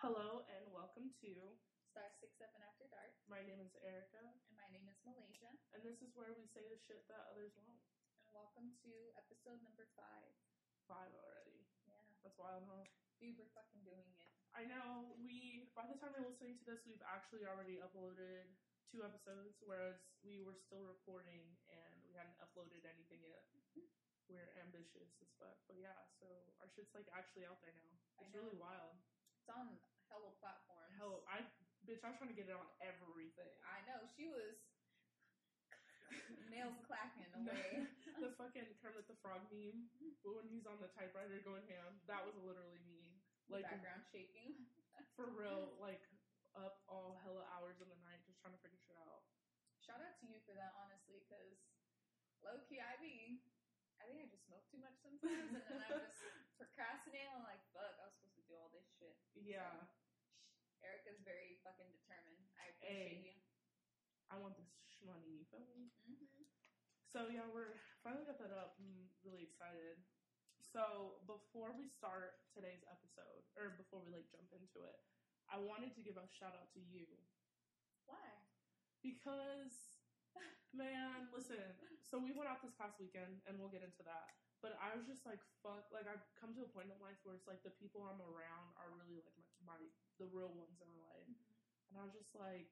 Hello and welcome to Star 6-7 After Dark. My name is Erica. And my name is Malaysia. And this is where we say the shit that others won't. And welcome to episode number 5. 5 already. Yeah. That's wild, huh? Dude, we're fucking doing it. I know. By the time you're listening to this, we've actually already uploaded 2 episodes, whereas we were still recording and we hadn't uploaded anything yet. We're ambitious as fuck. But yeah, so our shit's like actually out there now. It's really wild. It's on hella platforms. I was trying to get it on everything. I know. She was nails clacking away. The fucking Kermit the Frog meme, when he's on the typewriter going ham, that was literally me. Like, the background shaking. For real, like, up all hella hours of the night just trying to figure shit out. Shout out to you for that, honestly, because low-key, I think I just smoke too much sometimes, and then I just procrastinate. I'm like, fuck, I was supposed to do all this shit. Yeah. So, Erica's very fucking determined. I appreciate you. I want this shmoney, you feel me? Mm-hmm. So, yeah, we're finally got that up. I'm really excited. So, before we start today's episode, or before we, jump into it, I wanted to give a shout out to you. Why? Because... Man, listen, so we went out this past weekend, and we'll get into that, but I was just like, fuck, I've come to a point in life where it's like, the people I'm around are really, the real ones in my life, and I was just like,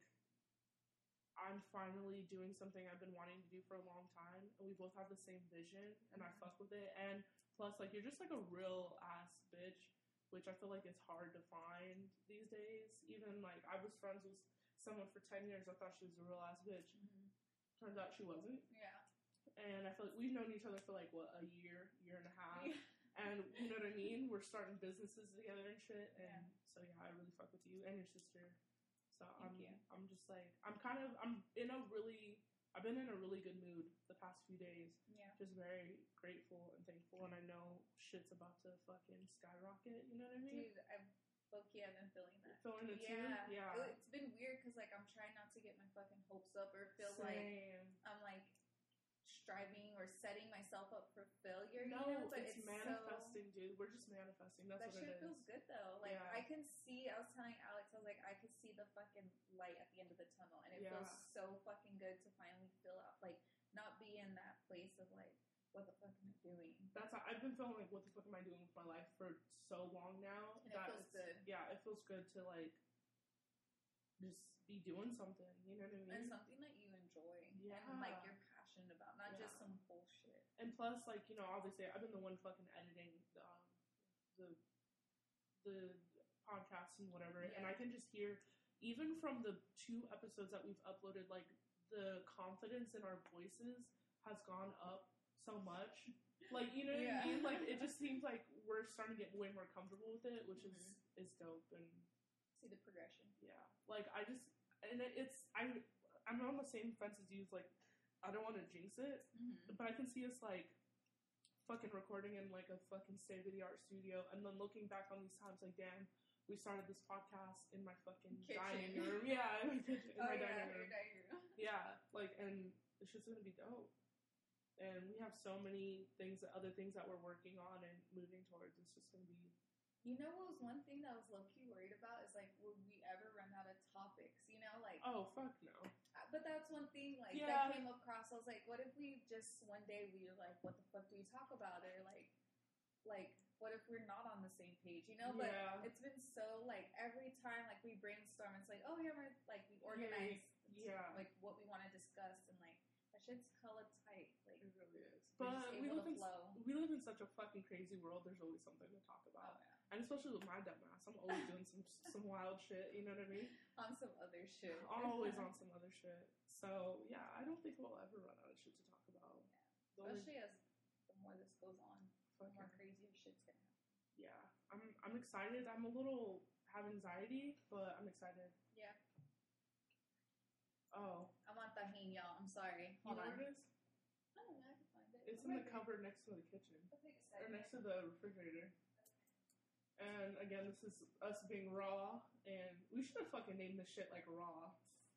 I'm finally doing something I've been wanting to do for a long time, and we both have the same vision, and I fuck with it, and plus, you're just, a real-ass bitch, which I feel like it's hard to find these days. Even, I was friends with someone for 10 years, I thought she was a real-ass bitch. Mm-hmm. Turns out she wasn't. Yeah. And I feel like we've known each other for a year and a half. Yeah. And you know what I mean? We're starting businesses together and shit. And so yeah, I really fuck with you and your sister. So I'm just I've been in a really good mood the past few days. Yeah. Just very grateful and thankful, and I know shit's about to fucking skyrocket, you know what I mean? Dude, I've been feeling that. Feeling it too? Yeah. It's been weird because, I'm trying not to get my fucking hopes up or feel Same. I'm, striving or setting myself up for failure, no, you know? But it's manifesting, dude. We're just manifesting. That's what it is. That shit feels good, though. I can see, I was telling Alex, I was like, I could see the fucking light at the end of the tunnel, and it feels so fucking good to finally feel out, not be in that place of, what the fuck am I doing? I've been feeling what the fuck am I doing with my life for so long now. And it feels good. Yeah, it feels good to, just be doing something, you know what I mean? And something that you enjoy. Yeah. And, you're passionate about, not just some bullshit. And plus, obviously, I've been the one fucking editing the podcast and whatever, and I can just hear, even from the 2 episodes that we've uploaded, the confidence in our voices has gone up so much. You know what I mean? It just seems like we're starting to get way more comfortable with it, which is dope. And see the progression. Yeah. I'm on the same fence as you. I don't want to jinx it, but I can see us, fucking recording in, a fucking state-of-the-art studio, and then looking back on these times, damn, we started this podcast in my fucking dining room. Yeah, in my kitchen, in my dining room. Yeah, and it's just going to be dope. And we have so many other things that we're working on and moving towards. It's just going to be... You know what was one thing that I was low-key worried about is, would we ever run out of topics, you know? Oh, fuck no. But that's one thing, that came across. I was like, what if we just, one day we were what the fuck do we talk about? Or, what if we're not on the same page, you know? But it's been so, every time, we brainstorm, it's oh, yeah, we're, we organize, what we want to discuss, and, that shit's hella tight. It really is. But we live in such a fucking crazy world. There's always something to talk about. Oh, yeah. And especially with my dumb ass. I'm always doing some wild shit. You know what I mean? On some other shit. Always on some other shit. So, yeah, I don't think we'll ever run out of shit to talk about. Yeah. Especially as the more this goes on, the more crazier shit's gonna happen. Yeah. I'm excited. I'm a little have anxiety, but I'm excited. Yeah. Oh. I want tahini, y'all. I'm sorry. Hold on. Where it is? I don't know. I can find it. It's in the cupboard next to the kitchen. Or next to the refrigerator. And again, this is us being raw. And we should have fucking named this shit raw.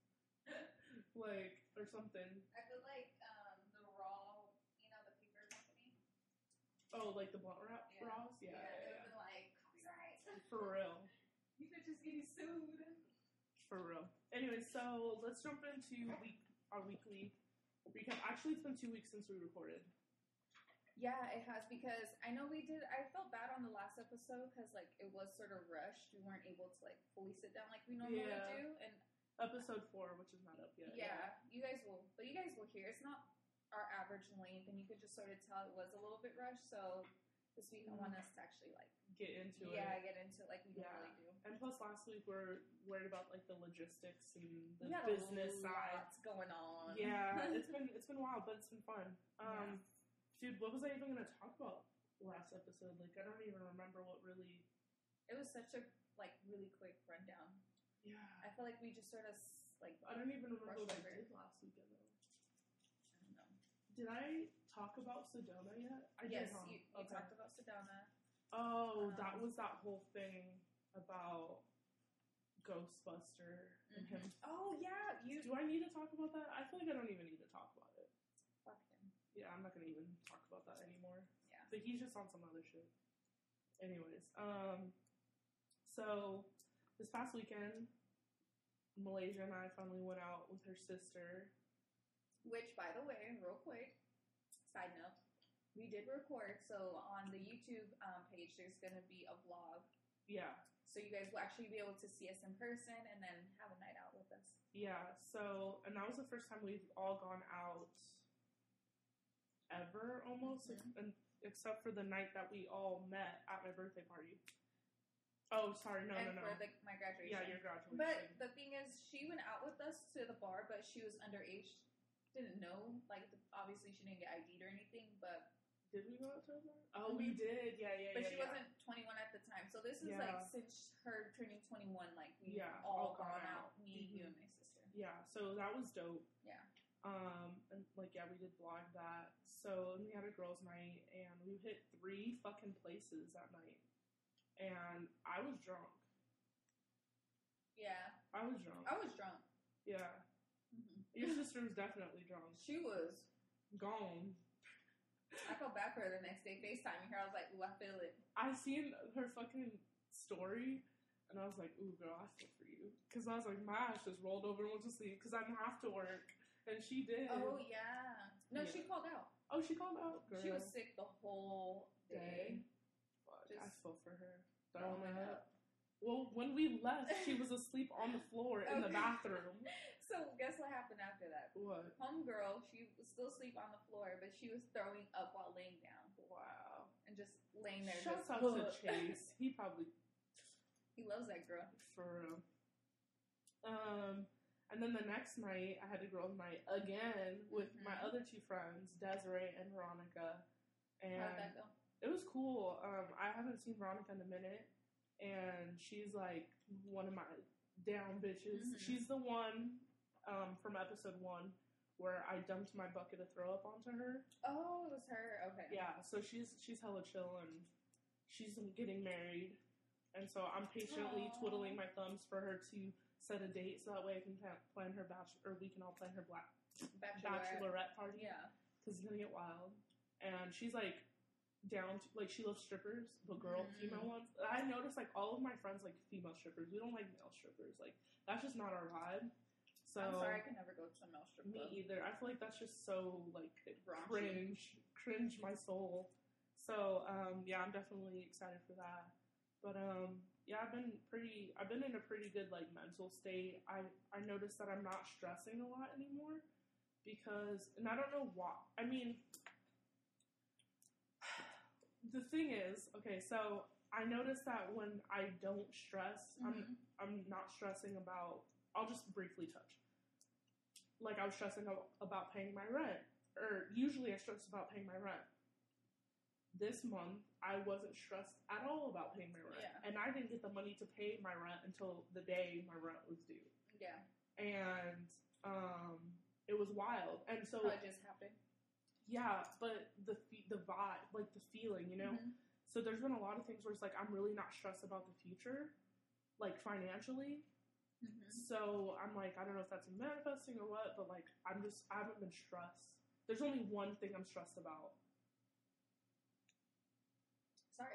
Or something. I feel the raw, the paper company. Oh, the blunt wrap raws? Yeah. It would have been copyright. For real. You could just get sued. For real. Anyway, so let's jump into our weekly recap. Actually, it's been 2 weeks since we recorded. Yeah, it has, because I know we did. I felt bad on the last episode because like it was sort of rushed. We weren't able to like fully sit down like we normally do. And episode 4, which is not up yet. Yeah, you guys will hear. It's not our average length, and you could just sort of tell it was a little bit rushed. So this week I want us to actually like get into it. Yeah, get into it like we normally do. And plus, last week we're worried about like the logistics and the business side. What's going on? Yeah, it's been wild, but it's been fun. Dude, what was I even going to talk about last episode? Like, I don't even remember what really. It was such a like really quick rundown. Yeah, I feel like we just sort of like. I don't even remember what I did last weekend though. I don't know. Did I talk about Sedona yet? Yes, you talked about Sedona. Oh, that was that whole thing about Ghostbuster and him. Oh yeah, Do I need to talk about that? I feel like I don't even need to talk about it. Fuck him. Yeah, I'm not gonna even talk about that anymore. Yeah, but he's just on some other shit. Anyways, so this past weekend, Malaysia and I finally went out with her sister. Which, by the way, real quick, side note, we did record. So on the YouTube page, there's going to be a vlog. Yeah. So you guys will actually be able to see us in person and then have a night out with us. Yeah. So, and that was the first time we've all gone out ever, almost, and except for the night that we all met at my birthday party. Oh, sorry, no. For my graduation. Yeah, your graduation. But the thing is, she went out with us to the bar, but she was underage. Didn't know, like, obviously she didn't get ID'd or anything, but... Did we go out to a bar? Oh, we did, yeah. But she wasn't 21 at the time, so this is, like, since her turning 21, like, we all gone out, me, you, and my sister. Yeah, so that was dope. Yeah. And, like, we did vlog that. So, and we had a girls' night, and we hit 3 fucking places that night. And I was drunk. Yeah. I was drunk. Yeah. Mm-hmm. Your sister was definitely drunk. She was. Gone. I felt bad for her the next day. FaceTiming her, I was like, ooh, I feel it. I seen her fucking story, and I was like, ooh, girl, I feel for you. Because I was like, my ass just rolled over and went to sleep because I didn't have to work. And she did. Oh, yeah. No, she called out. Oh, she called out? Girl. She was sick the whole day. I feel for her. Throwing up. Well, when we left, she was asleep on the floor in the bathroom. So, guess what happened after that? What? Homegirl, she was still asleep on the floor, but she was throwing up while laying down. Wow. And just laying there. Shouts out to Chase. He loves that girl. For real. And then the next night, I had a girls' night again with my other 2 friends, Desiree and Veronica. And how'd that go? It was cool. I haven't seen Veronica in a minute, and she's like one of my down bitches. She's the one from episode 1 where I dumped my bucket of throw up onto her. Oh, it was her. Okay. Yeah, so she's hella chill, and she's getting married, and so I'm patiently twiddling my thumbs for her to set a date so that way I can plan her we can all plan her bachelorette party. Yeah, because it's gonna get wild, and she's like down to, like, she loves strippers, but female ones. I noticed like all of my friends like female strippers. We don't like male strippers. Like, that's just not our vibe. So I'm sorry, I could never go to a male strip club. Me either. I feel like that's just so like cringe my soul. So yeah, I'm definitely excited for that. But yeah, I've been in a pretty good like mental state. I noticed that I'm not stressing a lot anymore because, and I don't know why. I mean, the thing is, okay, so I noticed that when I don't stress, I'm not stressing about. I'll just briefly touch. Like, I was stressing about paying my rent, or usually I stress about paying my rent. This month, I wasn't stressed at all about paying my rent, and I didn't get the money to pay my rent until the day my rent was due. Yeah, and it was wild, and so it just happened. Yeah, but the vibe, like the feeling, you know. So there's been a lot of things where it's like I'm really not stressed about the future, like financially. So I'm like, I don't know if that's manifesting or what, but like I haven't been stressed. There's only one thing I'm stressed about. Sorry.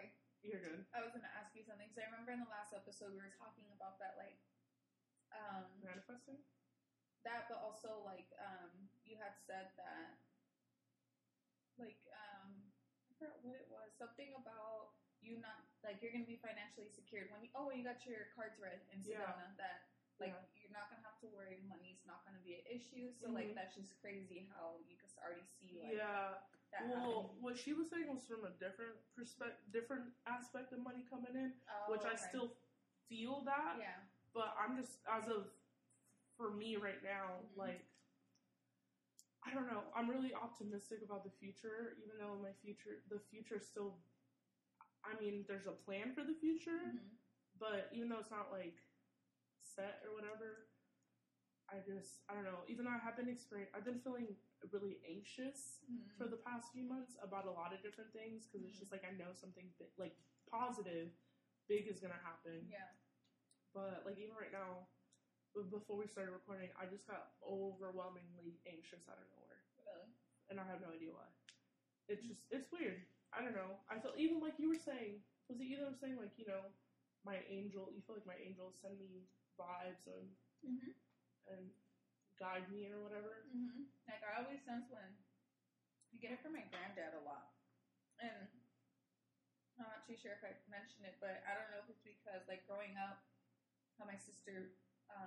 You're good. I was gonna ask you something because I remember in the last episode we were talking about that, like, manifesting. That, but also like, you had said that, like, I forgot what it was. Something about you not like you're gonna be financially secured when you got your cards read in Sedona. That like you're not gonna have to worry, money's not gonna be an issue. So like that's just crazy how you can already see like that happening. What she was saying was from a different aspect of money coming in, which I still feel that. Yeah. But I'm just for me right now, like, I don't know. I'm really optimistic about the future, even though the future still. I mean, there's a plan for the future, but even though it's not like set or whatever, I don't know. Even though I've been feeling really anxious for the past few months about a lot of different things because it's just like I know something like positive, big is gonna happen. Yeah. But like even right now, before we started recording, I just got overwhelmingly anxious out of nowhere. Really? And I have no idea why. It's weird. I don't know. I felt even like you were saying. Was it either saying like you feel like my angels send me vibes and guide me or whatever. Like I always sense when I get it from my granddad a lot, and I'm not too sure if I mentioned it, but I don't know if it's because like growing up, how my sister,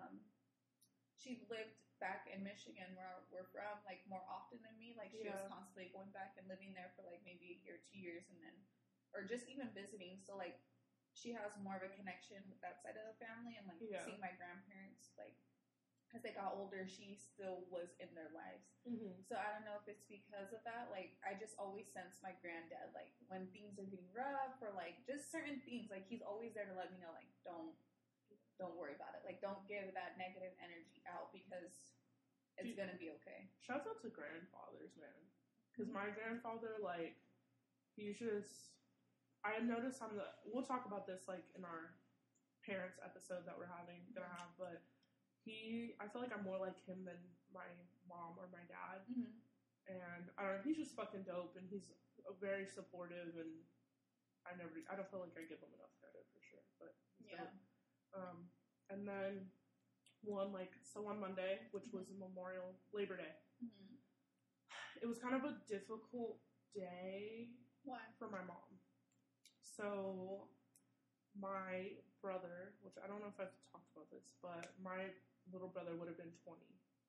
she lived back in Michigan where we're from, like more often than me. Like she was constantly going back and living there for like maybe a year, 2 years, and then, or just even visiting. So like she has more of a connection with that side of the family, and like seeing my grandparents, like as they got older, she still was in their lives. So I don't know if it's because of that. Like I just always sense my granddad, like when things are getting rough or like just certain things, like he's always there to let me know, like don't worry about it. Like, don't give that negative energy out because it's going to be okay. Shouts out to grandfathers, man. Because my grandfather, like, he's just... I noticed we'll talk about this, like, in our parents episode that we're gonna have, but I feel like I'm more like him than my mom or my dad. And, I don't know, he's just fucking dope, and he's very supportive, and I don't feel like I give him enough credit, for sure, but he's dope. And then on Monday, which was Labor Day, it was kind of a difficult day. Why? For my mom. So my brother, which I don't know if I've talked about this, but my little brother would have been 20.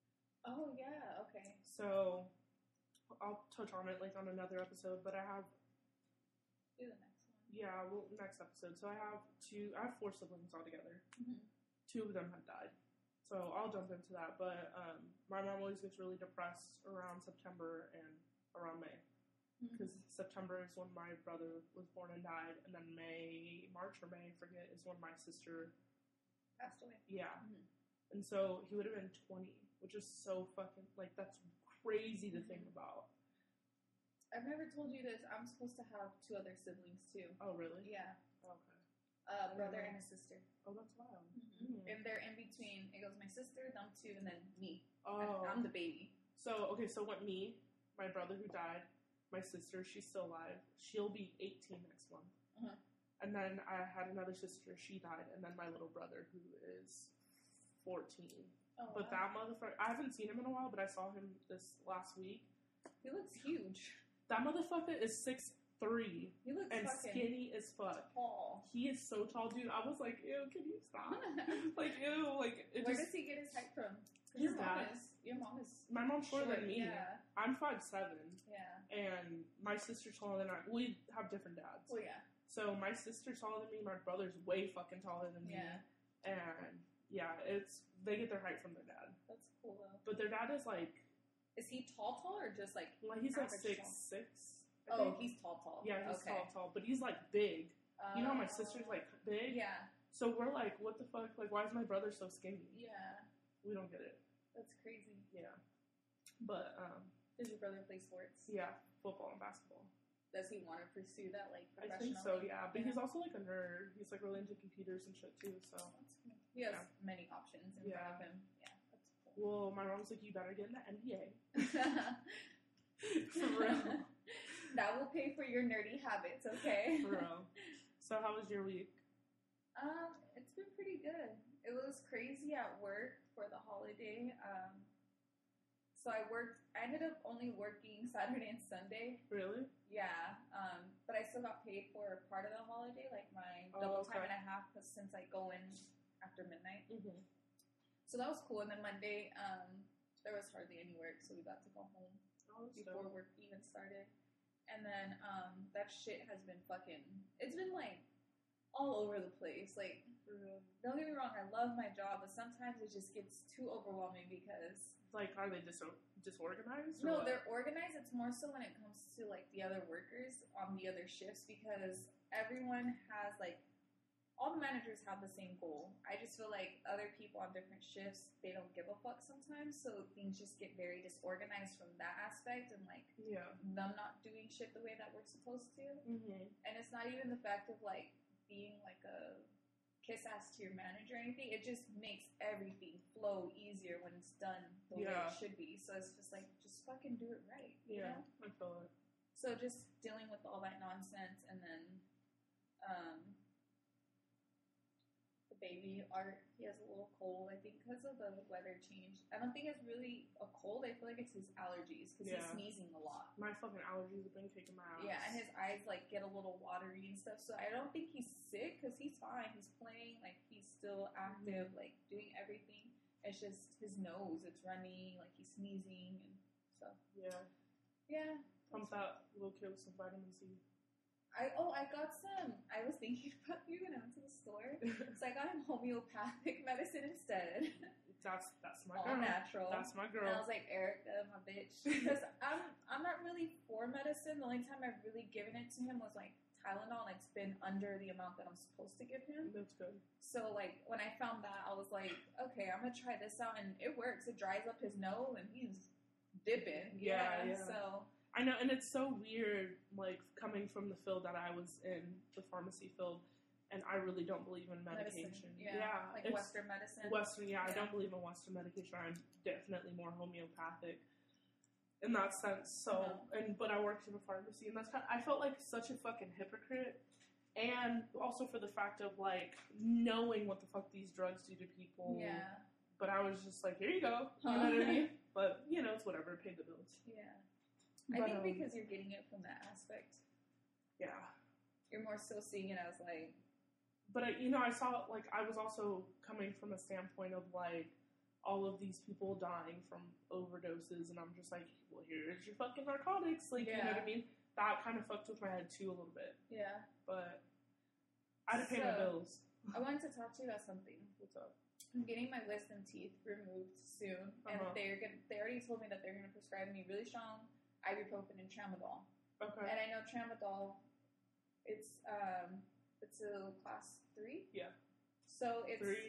Oh yeah, okay. So I'll touch on it like on another episode, but I have. Do the next one. Yeah, next episode. So I have 4 siblings altogether. 2 of them have died. So I'll jump into that. But my mom always gets really depressed around September and around May. Because September is when my brother was born and died. And then March or May, I forget, is when my sister passed away. Yeah. And so he would have been 20, which is so fucking, like, that's crazy to think about. I've never told you this. I'm supposed to have 2 other siblings, too. Oh, really? Yeah. Okay. Brother and a sister. Oh, that's wild. And they're in between. It goes my sister, them 2, and then me. Oh. I'm the baby. So what my brother who died, my sister, she's still alive. She'll be 18 next month. And then I had another sister, she died. And then my little brother who is 14. Oh, but that motherfucker, I haven't seen him in a while, but I saw him this last week. He looks huge. That motherfucker is 6'3". He looks and skinny as fuck. Tall. He is so tall, dude. I was like, ew, can you stop? Like, ew, like. Where does he get his height from? His dad. Your mom is. My mom's shorter than me. Yeah. I'm 5'7". Yeah. And my sister's taller than we have different dads. Oh yeah. So my sister's taller than me. My brother's way fucking taller than me. Yeah. And yeah, they get their height from their dad. That's cool though. But their dad is like. Is he tall or just like? Like he's like 6'6". Oh, he's tall. Yeah, he's tall, but he's like big. You know how my sister's like big? Yeah. So we're like, what the fuck? Like, why is my brother so skinny? Yeah. We don't get it. That's crazy. Yeah. But, does your brother play sports? Yeah, football and basketball. Does he want to pursue that, like, professionally? I think so, yeah. But he's also, like, a nerd. He's, like, really into computers and shit, too, so. He has many options in front of him. Yeah, that's cool. Well, my mom's like, you better get in the NBA. For real. That will pay for your nerdy habits, okay? For real. So how was your week? It's been pretty good. It was crazy at work for the holiday. So I ended up only working Saturday and Sunday. Really? Yeah. But I still got paid for part of the holiday, like my double time and a half, since I go in after midnight. Mm-hmm. So that was cool. And then Monday, there was hardly any work, so we got to go home before work even started. And then that shit has been it's been like all over the place. Like, don't get me wrong, I love my job, but sometimes it just gets too overwhelming because... Like, are they disorganized? No, they're organized. It's more so when it comes to, like, the other workers on the other shifts, because everyone has, like, all the managers have the same goal. I just feel like other people on different shifts, they don't give a fuck sometimes, so things just get very disorganized from that aspect, and, like, them not doing shit the way that we're supposed to. Mm-hmm. And it's not even the fact of, like, being, like, a kiss ass to your manager or anything. It just makes everything flow easier when it's done the way it should be. So it's just like, just fucking do it right. You know? I feel it. So just dealing with all that nonsense, and then the baby Art, he has a little cold. I think because of the weather change. I don't think it's really a cold. I feel like it's his allergies because he's sneezing a lot. My fucking allergies have been kicking my ass. Yeah, and his eyes like get a little watery and stuff. So I don't think he's sick because he's fine. He's playing, like he's still active, like doing everything. It's just his nose. It's runny, like he's sneezing and stuff. Yeah. Pump that little kid with some vitamin C. I got some. I was thinking about you when I went to the store, so I got him homeopathic medicine instead. That's my all girl. Natural. That's my girl. And I was like, Erica, my bitch, because I'm not really for medicine. The only time I've really given it to him was like Tylenol, and it's been under the amount that I'm supposed to give him. That's good. So like when I found that, I was like, okay, I'm gonna try this out, and it works. It dries up his nose, and he's dipping. Yeah. So. I know, and it's so weird, like, coming from the field that I was in, the pharmacy field, and I really don't believe in medication. Like Western medicine. I don't believe in Western medication. I'm definitely more homeopathic in that sense. So, but I worked in a pharmacy, and I felt like such a fucking hypocrite, and also for the fact of, like, knowing what the fuck these drugs do to people. Yeah. But I was just like, here you go. You know what I mean? But, you know, it's whatever. Pay the bills. Yeah. I think because you're getting it from that aspect. Yeah. You're more so seeing it as, like... But, I saw, like, I was also coming from a standpoint of, like, all of these people dying from overdoses, and I'm just like, well, here's your fucking narcotics. Like, you know what I mean? That kind of fucked with my head, too, a little bit. Yeah. But I had to pay my bills. I wanted to talk to you about something. What's up? I'm getting my wisdom teeth removed soon, and they already told me that they're going to prescribe me really strong ibuprofen and tramadol. Okay. And I know tramadol, it's a class 3? Yeah. So it's... 3?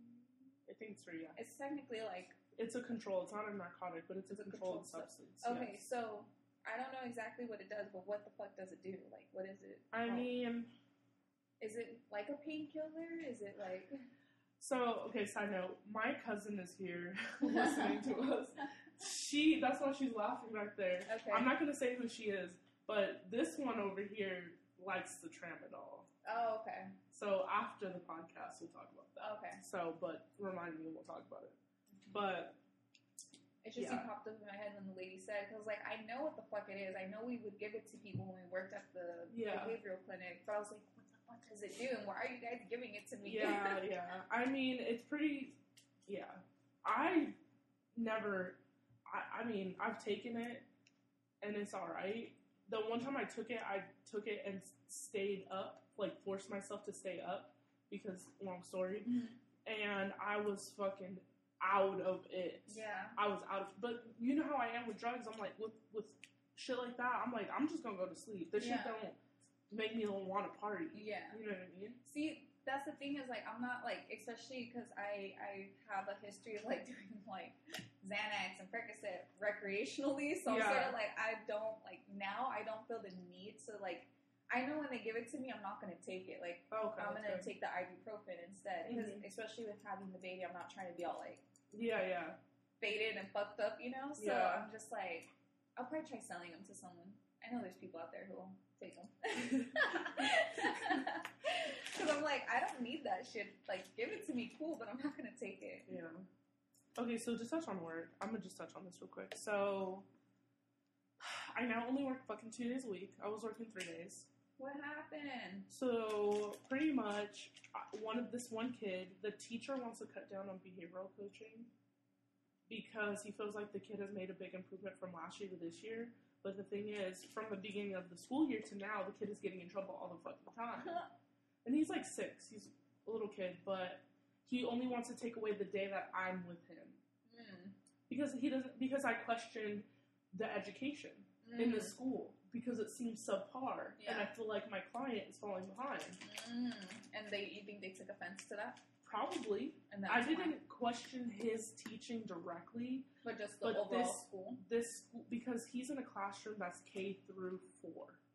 I think it's 3, yeah. It's technically like... It's a control. It's not a narcotic, but it's a controlled substance. Okay, so I don't know exactly what it does, but what the fuck does it do? Like, what is it? I mean... Is it like a painkiller? Is it like... So, okay, side note. My cousin is here listening to us. That's why she's laughing right there. Okay. I'm not going to say who she is, but this one over here likes the tramadol. Oh, okay. So after the podcast, we'll talk about that. Okay. So, but remind me, we'll talk about it. But it just popped up in my head when the lady said, because like I know what the fuck it is. I know we would give it to people when we worked at the behavioral clinic, but I was like, what does it do? And why are you guys giving it to me? Yeah. I mean, it's pretty. Yeah, I've taken it, and it's all right. The one time I took it and stayed up, like forced myself to stay up because, long story, and I was fucking out of it. Yeah. I was out of it. But you know how I am with drugs? I'm like, with shit like that, I'm like, I'm just gonna go to sleep. This shit don't make me want to party. Yeah. You know what I mean? See, that's the thing is, like, I'm not, like, especially because I have a history of, like, doing, like, Xanax and Percocet recreationally, so I'm sort of, like, I don't feel the need to, like, I know when they give it to me, I'm not going to take it, like, I'm going to take the ibuprofen instead, because especially with having the baby, I'm not trying to be all, like, faded and fucked up, you know, so I'm just, like, I'll probably try selling them to someone. I know there's people out there who will. take them. Because I'm like, I don't need that shit. Like, give it to me, cool, but I'm not gonna take it. Yeah. Okay, so just touch on work. I'm gonna just touch on this real quick. So, I now only work fucking 2 days a week. I was working 3 days. What happened? So, pretty much, this one kid, the teacher wants to cut down on behavioral coaching because he feels like the kid has made a big improvement from last year to this year. But the thing is, from the beginning of the school year to now, the kid is getting in trouble all the fucking time. And he's like 6. He's a little kid, but he only wants to take away the day that I'm with him. Because I questioned the education in the school because it seems subpar, and I feel like my client is falling behind. And you think they took offense to that? Probably. And I didn't question his teaching directly, but just the overall school. This school, because he's in a classroom that's K through 4.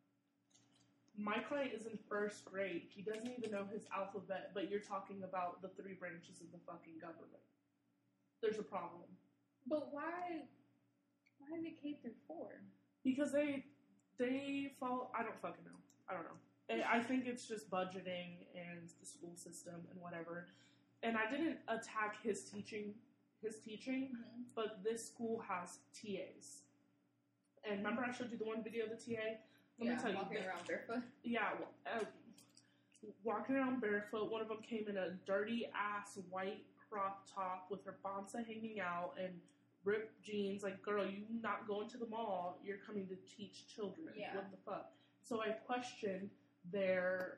My client is in 1st grade. He doesn't even know his alphabet, but you're talking about the 3 branches of the fucking government. There's a problem. But why is it K through 4? Because they follow. I don't fucking know. I don't know. I think it's just budgeting and the school system and whatever. And I didn't attack his teaching, but this school has TAs. And remember I showed you the one video of the TA? Let me tell you. Walking around barefoot. Yeah, walking around barefoot. One of them came in a dirty ass white crop top with her bonsa hanging out and ripped jeans. Like, girl, you not going to the mall. You're coming to teach children. Yeah. What the fuck? So I questioned their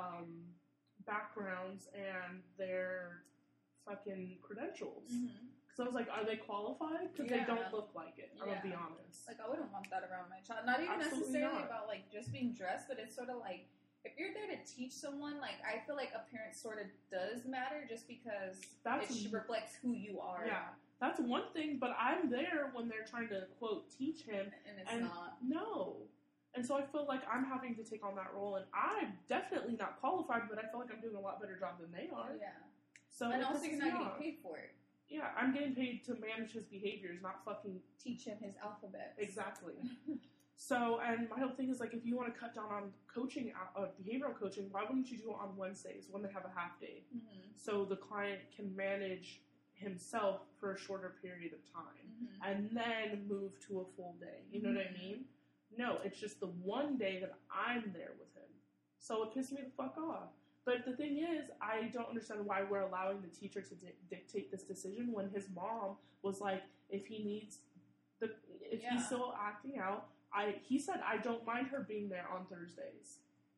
backgrounds and their fucking credentials. Because I was like, are they qualified? Because they don't look like it. I'm going to be honest. Like, I wouldn't want that around my child. Not even necessarily about, like, just being dressed, but it's sort of like, if you're there to teach someone, like, I feel like appearance sort of does matter just because it reflects who you are. Yeah. That's one thing, but I'm there when they're trying to, quote, teach him. And it's not. No. And so I feel like I'm having to take on that role, and I'm definitely not qualified, but I feel like I'm doing a lot better job than they are. Yeah. So and also you're not getting paid for it. Yeah, I'm getting paid to manage his behaviors, not fucking teach him his alphabet. Exactly. So, and my whole thing is, like, if you want to cut down on coaching, behavioral coaching, why wouldn't you do it on Wednesdays when they have a half day? So the client can manage himself for a shorter period of time and then move to a full day. You know what I mean? No, it's just the one day that I'm there with him. So it pissed me the fuck off. But the thing is, I don't understand why we're allowing the teacher to dictate this decision when his mom was like, if he's still acting out, he said, I don't mind her being there on Thursdays.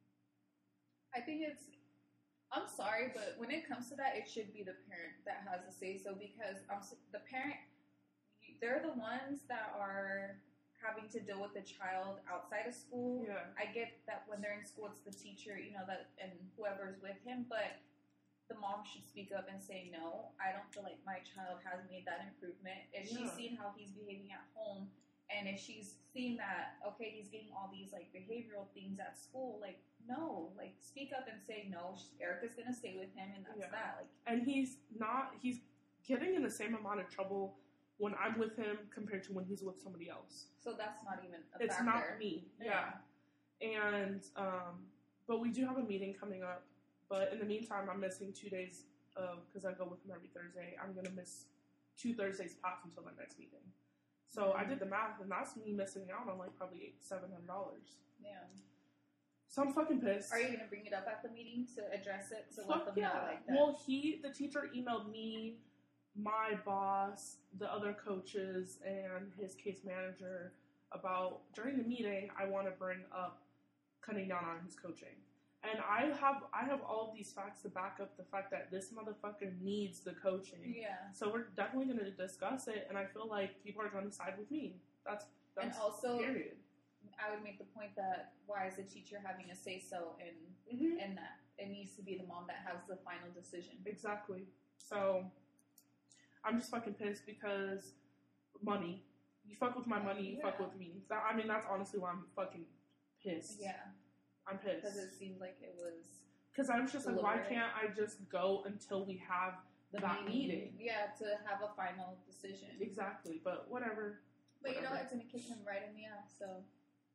I think I'm sorry, but when it comes to that, it should be the parent that has a say so, because the parent, they're the ones that are having to deal with the child outside of school. Yeah. I get that when they're in school, it's the teacher, and whoever's with him, but the mom should speak up and say, no, I don't feel like my child has made that improvement. If she's seen how he's behaving at home, and if she's seen that, okay, he's getting all these, like, behavioral things at school, like, no, like, speak up and say, no, Erica's gonna stay with him, and that's that. Like, and he's getting in the same amount of trouble when I'm with him compared to when he's with somebody else. So that's not even a factor. It's not me. Yeah. And, but we do have a meeting coming up. But in the meantime, I'm missing 2 days because I go with him every Thursday. I'm going to miss 2 Thursdays past until my next meeting. So I did the math, and that's me missing out on, like, probably $700. Yeah. So I'm fucking pissed. Are you going to bring it up at the meeting to address it? To let them know like that? Well, the teacher emailed me, my boss, the other coaches, and his case manager about, during the meeting, I want to bring up cutting down on his coaching. And I have all of these facts to back up the fact that this motherfucker needs the coaching. Yeah. So we're definitely going to discuss it, and I feel like people are going to side with me. That's and also, period. I would make the point that why is the teacher having a say-so in that? It needs to be the mom that has the final decision. Exactly. So I'm just fucking pissed because money. You fuck with my money, you fuck with me. So, I mean, that's honestly why I'm fucking pissed. Yeah. I'm pissed. Because it seemed like it was... Because I was just like, why can't I just go until we have that meeting? Yeah, to have a final decision. Exactly, but whatever. But you know, it's going to kick him right in the ass, so...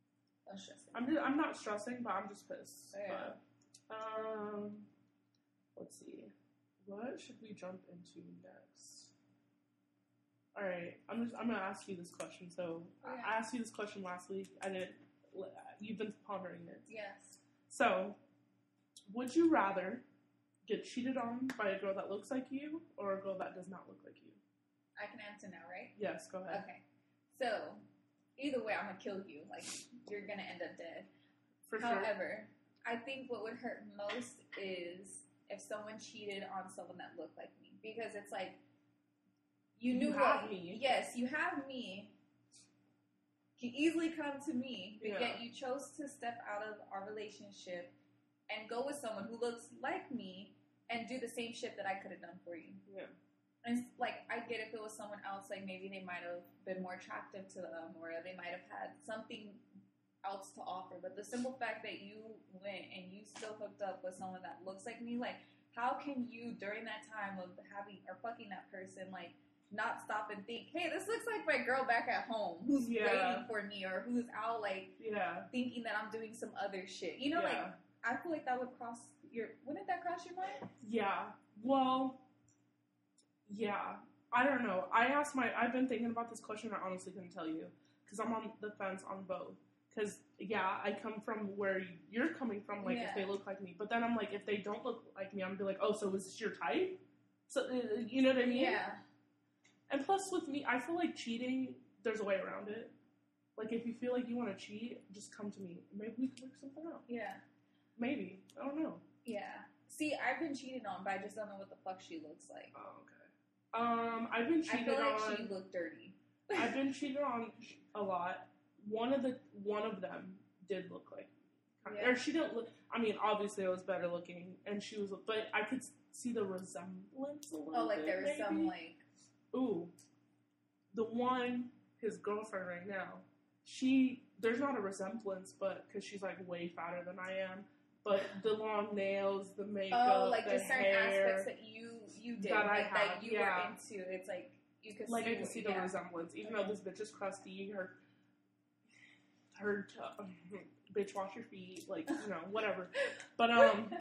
Don't stress it. I'm not stressing, but I'm just pissed. Oh, yeah. But, let's see. What should we jump into next? All right, I'm gonna ask you this question. So I asked you this question last week. You've been pondering it. Yes. So, would you rather get cheated on by a girl that looks like you or a girl that does not look like you? I can answer now, right? Yes, go ahead. Okay. So, either way, I'm gonna kill you. Like, you're gonna end up dead. For sure. However, I think what would hurt most is if someone cheated on someone that looked like me, because it's like you knew me. Yes, you have me. You easily come to me, but yet you chose to step out of our relationship and go with someone who looks like me and do the same shit that I could have done for you. Yeah. And like, I get if it was someone else, like maybe they might have been more attractive to them, or they might have had something else to offer. But the simple fact that you went and you still hooked up with someone that looks like me, like, how can you during that time of having or fucking that person, like, not stop and think, hey, this looks like my girl back at home who's waiting for me, or who's out, like, thinking that I'm doing some other shit. You know, like, I feel like that would wouldn't that cross your mind? Yeah. Well, yeah. I don't know. I've been thinking about this question. I honestly couldn't tell you, because I'm on the fence on both. Because, I come from where you're coming from, like, if they look like me. But then I'm like, if they don't look like me, I'm going to be like, oh, so is this your type? So, you know what I mean? Yeah. And plus, with me, I feel like cheating, there's a way around it. Like, if you feel like you want to cheat, just come to me. Maybe we can work something out. Yeah. Maybe. I don't know. Yeah. See, I've been cheated on, but I just don't know what the fuck she looks like. Oh, okay. I've been cheated on. I feel like she looked dirty. I've been cheated on a lot. One of them did look like me. Or she didn't look. I mean, obviously, I was better looking, and she was, but I could see the resemblance a little bit. Oh, like there was some, like. Ooh. The one, his girlfriend right now, there's not a resemblance, but because she's like way fatter than I am, but the long nails, the makeup, like the certain hair aspects that you did, that like that you were into. It's like you could I could see the resemblance, even though this bitch is crusty. Her bitch, wash your feet, like, whatever. But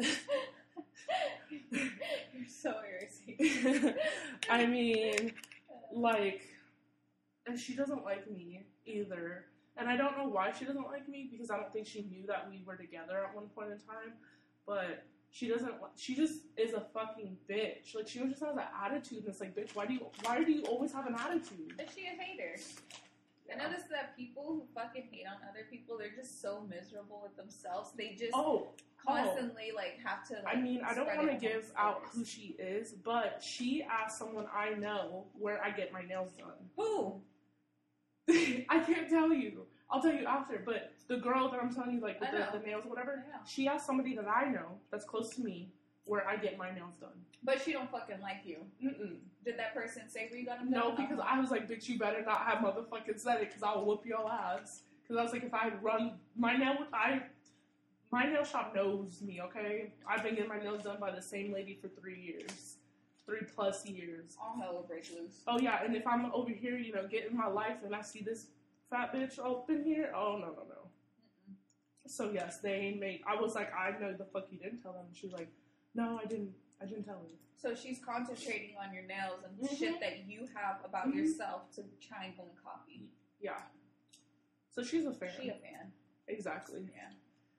you're so irritating. I mean, like, and she doesn't like me either. And I don't know why she doesn't like me, because I don't think she knew that we were together at one point in time. But she just is a fucking bitch. Like, she just has an attitude, and it's like, bitch, why do you always have an attitude? Is she a hater? I noticed that people who fucking hate on other people, they're just so miserable with themselves. They just constantly, like, have to, like, I mean, I don't want to give out who she is, but she asked someone I know where I get my nails done. Who? I can't tell you. I'll tell you after, but the girl that I'm telling you, like, with the nails or whatever, she asked somebody that I know that's close to me where I get my nails done. But she don't fucking like you. Mm-mm. Did that person say where you got them done? No, because I was like, bitch, you better not have motherfucking said it, because I'll whoop your ass. Because I was like, if I run my nail shop knows me, okay? I've been getting my nails done by the same lady for 3 years. 3+ years. All hell will break loose. Oh, yeah, and if I'm over here, getting my life, and I see this fat bitch up in here, oh, no. Mm-mm. So, yes, I was like, I know the fuck you didn't tell them. She was like, no, I didn't tell her. So she's concentrating on your nails and shit that you have about yourself to try and go and copy. Yeah. So she's a fan. She a fan. Exactly. Yeah.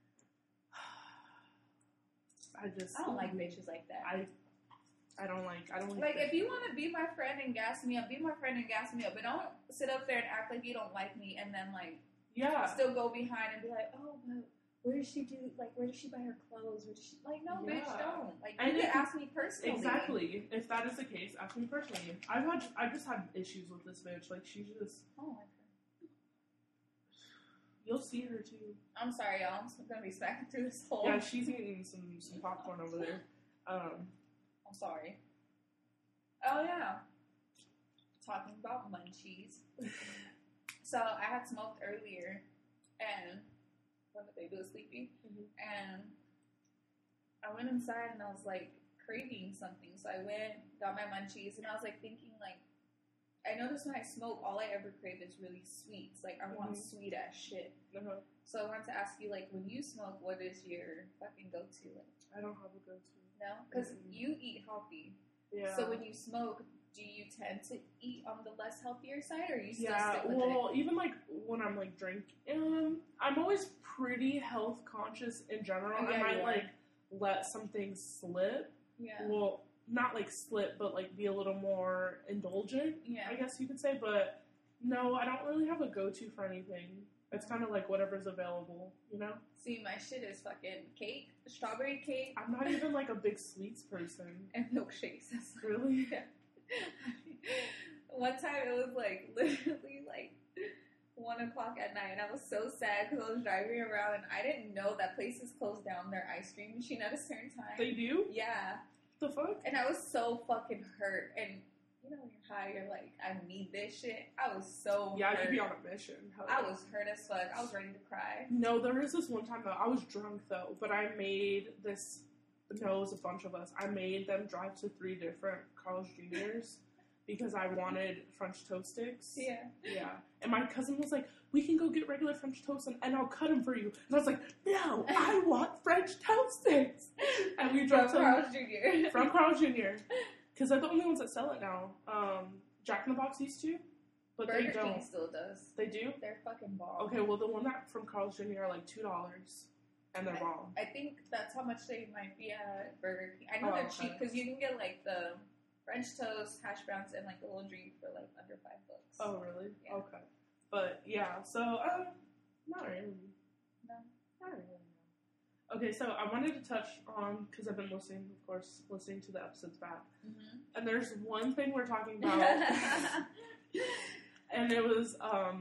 I don't like bitches like that. I don't like like, if you want to be my friend and gas me up, be my friend and gas me up. But don't sit up there and act like you don't like me and then, like, still go behind and be like, oh, but where does she buy her clothes? Like, no, bitch, don't. Like, you can ask me personally. Exactly. If that is the case, ask me personally. I've just had issues with this bitch. Like, she's just. Oh my god. You'll see her too. I'm sorry, y'all. I'm gonna be smacking through this hole. Yeah, she's eating some popcorn over there. I'm sorry. Oh yeah. Talking about munchies. So I had smoked earlier, and when the baby was sleepy, and I went inside and I was like craving something. So I went, got my munchies, and I was like thinking, like, I notice when I smoke, all I ever crave is really sweets. Like, I want sweet ass shit. Uh-huh. So I wanted to ask you, like, when you smoke, what is your fucking go-to? Like, I don't have a go-to. No? Because you eat healthy. Yeah. So when you smoke, do you tend to eat on the less healthier side, or you still stick with it? Even, like, when I'm, like, drinking, I'm always pretty health conscious in general. I might, like, let some things slip. Yeah. Well, not, like, slip, but, like, be a little more indulgent, I guess you could say. But, no, I don't really have a go-to for anything. It's kind of like whatever's available, you know? See, my shit is fucking cake, strawberry cake. I'm not even, like, a big sweets person. And milkshakes. Really? Yeah. One time it was, like, literally, like, 1 o'clock at night, and I was so sad because I was driving around, and I didn't know that places closed down their ice cream machine at a certain time. They do? Yeah. The fuck? And I was so fucking hurt, and you know when you're high, you're like, I need this shit. I was so hurt. You'd be on a mission. I was hurt as fuck. I was ready to cry. No, there was this one time, though. I was drunk, though, but I made this... No, it was a bunch of us. I made them drive to 3 different Carl's Jr.'s because I wanted French toast sticks. Yeah. Yeah. And my cousin was like, we can go get regular French toast and I'll cut them for you. And I was like, no, I want French toast sticks. And we drove from Carl's Jr. From Carl's Jr. Because they're the only ones that sell it now. Jack in the Box used to, but Burger they don't. King still does. They do? They're fucking bomb. Okay, well, the one that from Carl's Jr. are like $2. And they're bomb. I think that's how much they might be at Burger King. I know they're cheap because you can get like the French toast, hash browns, and like a little drink for like under $5. Oh, really? Yeah. Okay. But yeah, so not really. No, not really. No. Okay, so I wanted to touch on because I've been listening to the episodes back, and there's one thing we're talking about, and it was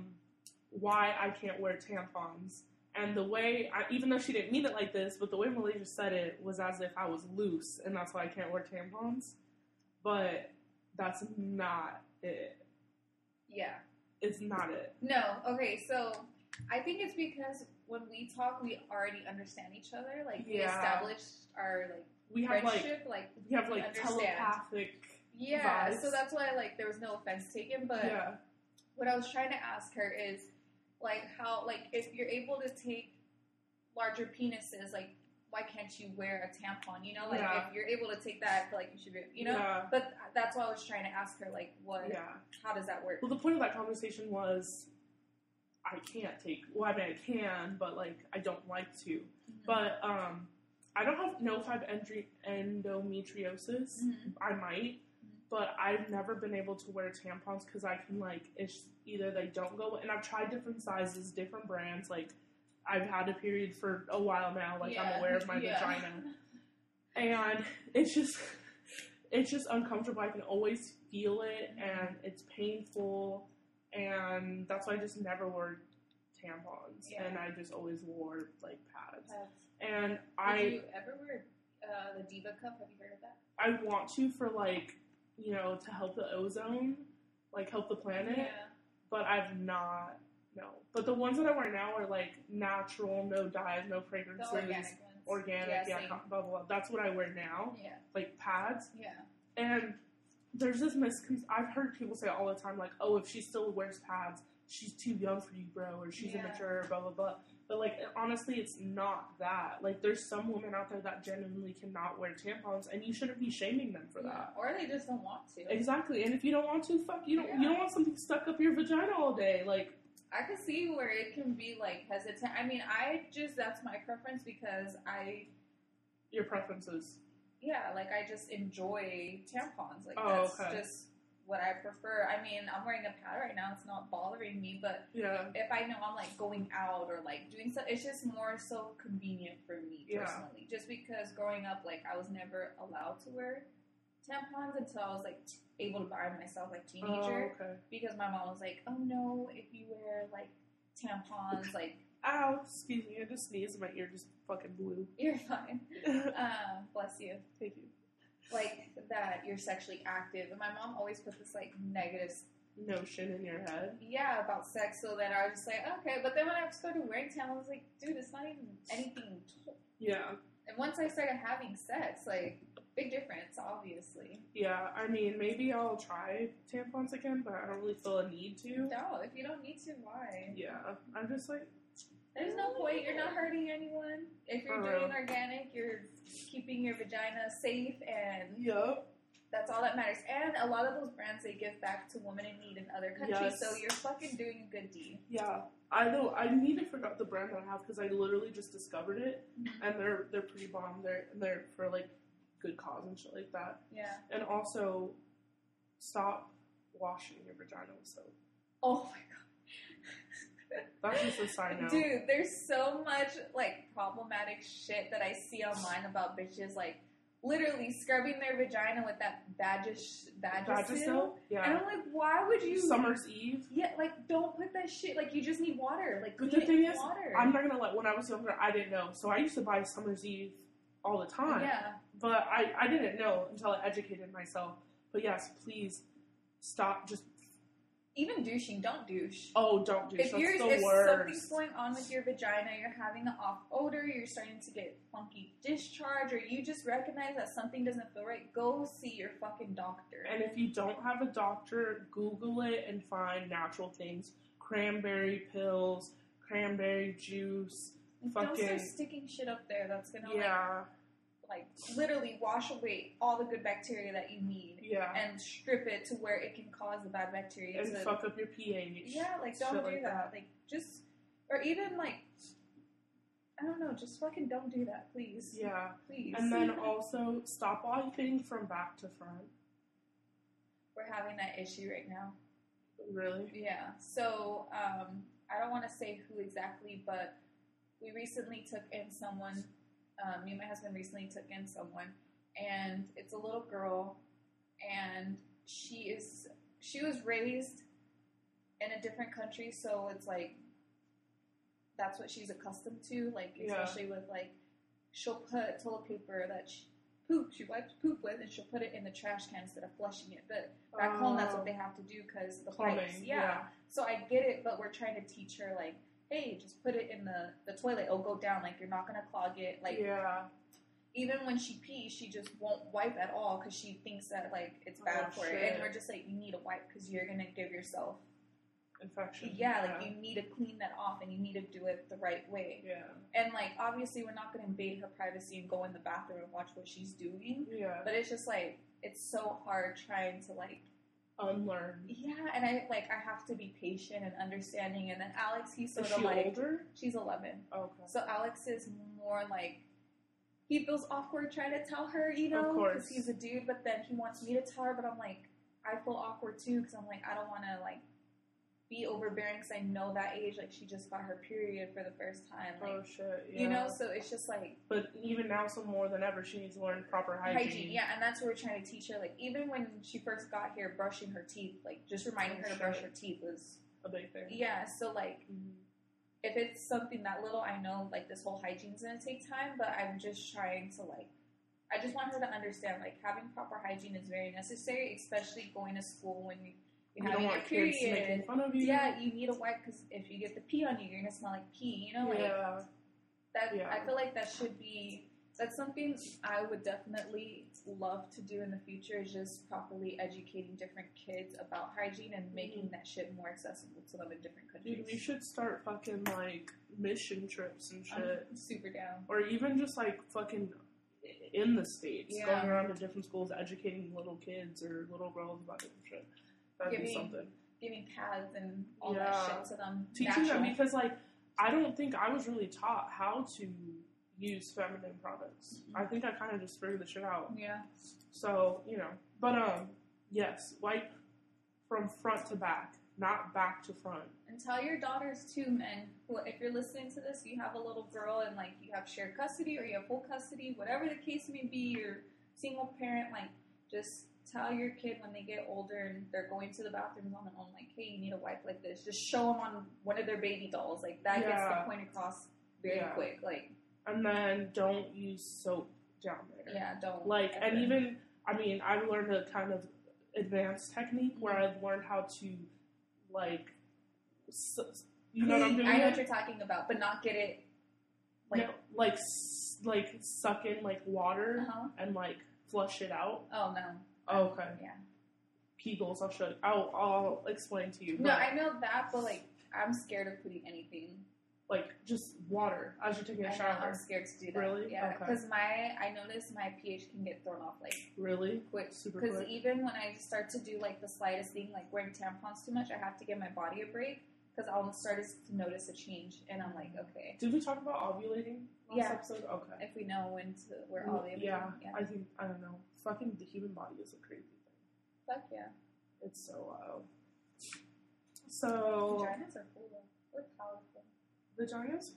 why I can't wear tampons. And the way, even though she didn't mean it like this, but the way Malaysia said it was as if I was loose, and that's why I can't wear tampons. But that's not it. Yeah. It's not it. No. Okay, so I think it's because when we talk, we already understand each other. Like, we established our, like, friendship. We have telepathic vibes. So that's why, like, there was no offense taken. But what I was trying to ask her is, like, how, like, if you're able to take larger penises, like, why can't you wear a tampon? You know, like, if you're able to take that, I feel like you should be, you know? Yeah. But that's why I was trying to ask her, like, how does that work? Well, the point of that conversation was, I can't take, well, I mean, I can, but, like, I don't like to. Mm-hmm. But, I don't know if I have endometriosis. Mm-hmm. I might. But I've never been able to wear tampons because I can, like, it's either they don't go, and I've tried different sizes, different brands, like, I've had a period for a while now, like, I'm aware of my vagina, and it's just uncomfortable. I can always feel it, and it's painful, and that's why I just never wore tampons, and I just always wore, like, pads. And Did you ever wear the Diva Cup? Have you heard of that? I want to for, like, you know, to help the ozone, like, help the planet, but I've not, no. But the ones that I wear now are, like, natural, no dyes, no fragrances, organic, blah, blah, blah. That's what I wear now, like, pads. Yeah. And there's this I've heard people say all the time, like, oh, if she still wears pads, she's too young for you, bro, or she's immature, blah, blah, blah. But, like, honestly, it's not that. Like, there's some women out there that genuinely cannot wear tampons, and you shouldn't be shaming them for that. Or they just don't want to. Exactly. And if you don't want to, you don't want something stuck up your vagina all day. Like, I can see where it can be, like, hesitant. I mean, that's my preference because Your preferences? Yeah, like, I just enjoy tampons. Like, that's just what I prefer. I mean, I'm wearing a pad right now. It's not bothering me, but if I know I'm, like, going out or, like, doing stuff, it's just more so convenient for me personally. Just because growing up, like, I was never allowed to wear tampons until I was, like, able to buy myself, like, teenager. Oh, okay. Because my mom was like, oh, no, if you wear, like, tampons, like... Ow, excuse me, I just sneezed and my ear just fucking blew. You're fine. Bless you. Thank you. Like, that you're sexually active. And my mom always put this, like, negative notion in your head. Yeah, about sex, so that I was just like, okay. But then when I started wearing tampons, I was like, dude, it's not even anything. Yeah. And once I started having sex, like, Big difference, obviously. Yeah, I mean, maybe I'll try tampons again, but I don't really feel a need to. No, if you don't need to, why? Yeah, I'm just like... There's no point. You're not hurting anyone. If you're doing organic, you're keeping your vagina safe, and that's all that matters. And a lot of those brands, they give back to women in need in other countries, so you're fucking doing a good deed. Yeah, I know. I need to figure out the brand that I have because I literally just discovered it, and they're pretty bomb. They're for like good cause and shit like that. Yeah. And also, stop washing your vagina with soap. Oh my god. That's just a sign out. Dude, there's so much like problematic shit that I see online about bitches like literally scrubbing their vagina with that Vagisil. Yeah. And I'm like, why would you? Summer's Eve. Yeah, like don't put that shit. Like you just need water. Like but the thing is, water. I'm not gonna lie. When I was younger, I didn't know, so I used to buy Summer's Eve all the time. Yeah. But I didn't know until I educated myself. But yes, please stop. Just even douching, don't douche. Oh, don't douche. If something's going on with your vagina, you're having an off odor, you're starting to get funky discharge, or you just recognize that something doesn't feel right, go see your fucking doctor. And if you don't have a doctor, Google it and find natural things. Cranberry pills, cranberry juice. Don't start sticking shit up there. That's gonna like literally wash away all the good bacteria that you need. Yeah. And strip it to where it can cause the bad bacteria and fuck up your pH. Yeah, like don't do that. Like just or even like I don't know, just fucking don't do that, please. Yeah. Please. And then also stop wiping from back to front. We're having that issue right now. Really? Yeah. So, I don't want to say who exactly, but we recently took in someone. Me and my husband recently took in someone, and it's a little girl, and she was raised in a different country, so it's like that's what she's accustomed to, like especially with like she'll put toilet paper that she wipes poop with, and she'll put it in the trash can instead of flushing it. But back home, that's what they have to do because the pipes. Yeah. So I get it, but we're trying to teach her like, hey, just put it in the toilet. It'll go down. Like, you're not going to clog it. Like, even when she pees, she just won't wipe at all because she thinks that, like, it's bad for it. And we're just like, you need to wipe because you're going to give yourself infection. Yeah, like, you need to clean that off and you need to do it the right way. Yeah. And, like, obviously, we're not going to invade her privacy and go in the bathroom and watch what she's doing. Yeah. But it's just, like, it's so hard trying to, like, unlearn. Yeah, and I have to be patient and understanding. And then Alex, he's sort of like older. She's 11. Okay. So Alex is more like he feels awkward trying to tell her, you know, because he's a dude. But then he wants me to tell her, but I'm like, I feel awkward too because I'm like, I don't want to like be overbearing because I know that age, like she just got her period for the first time. Like, oh shit! Yeah. You know, so it's just like. But even now, so more than ever, she needs to learn proper hygiene. Yeah, and that's what we're trying to teach her. Like even when she first got here, brushing her teeth, like just reminding her to brush her teeth was a big thing. Yeah, so like if it's something that little, I know like this whole hygiene's gonna take time, but I'm just trying to like. I just want her to understand like having proper hygiene is very necessary, especially going to school when you don't want period. Kids making fun of you. Yeah, you need a wipe because if you get the pee on you, you're gonna smell like pee. You know, like I feel like that's something I would definitely love to do in the future. Is just properly educating different kids about hygiene and making that shit more accessible to them in different countries. Dude, we should start fucking like mission trips and shit. I'm super down. Or even just like fucking in the States, going around to different schools, educating little kids or little girls about different shit. That'd be something. Giving pads and all that shit to them. Teaching them because, like, I don't think I was really taught how to use feminine products. I think I kind of just figured the shit out. Yeah. So, you know. But, yes, wipe from front to back, not back to front. And tell your daughters, too, men, if you're listening to this, you have a little girl and, like, you have shared custody or you have full custody, whatever the case may be, you're single parent, like, just tell your kid when they get older and they're going to the bathrooms on their own, like, hey, you need a wipe like this. Just show them on one of their baby dolls. Like, that gets the point across very quick. Like, and then don't use soap down there. Yeah, don't. Like, ever. And even, I mean, I've learned a kind of advanced technique where I've learned how to, like, you know what I'm doing? I know what you're talking about, but not get it, like, no, like suck in, like, water and, like, flush it out? Oh, no. Oh, okay. Yeah. Kegels, I'll show you. I'll explain to you. No, I know that, but, like, I'm scared of putting anything. Like, just water as you're taking a shower. I'm scared to do that. Really? Yeah, Okay. because I noticed my pH can get thrown off, like... Really? Quick. Super quick? Because even when I start to do, like, the slightest thing, like wearing tampons too much, I have to give my body a break. Because I'll start to notice a change, and I'm like, okay. Did we talk about ovulating last episode? Okay. If we know when we're ovulating. Yeah, I don't know. Fucking the human body is a crazy thing. Fuck yeah. It's so wild. So... Vaginas are cool, though. We're powerful. Vaginas?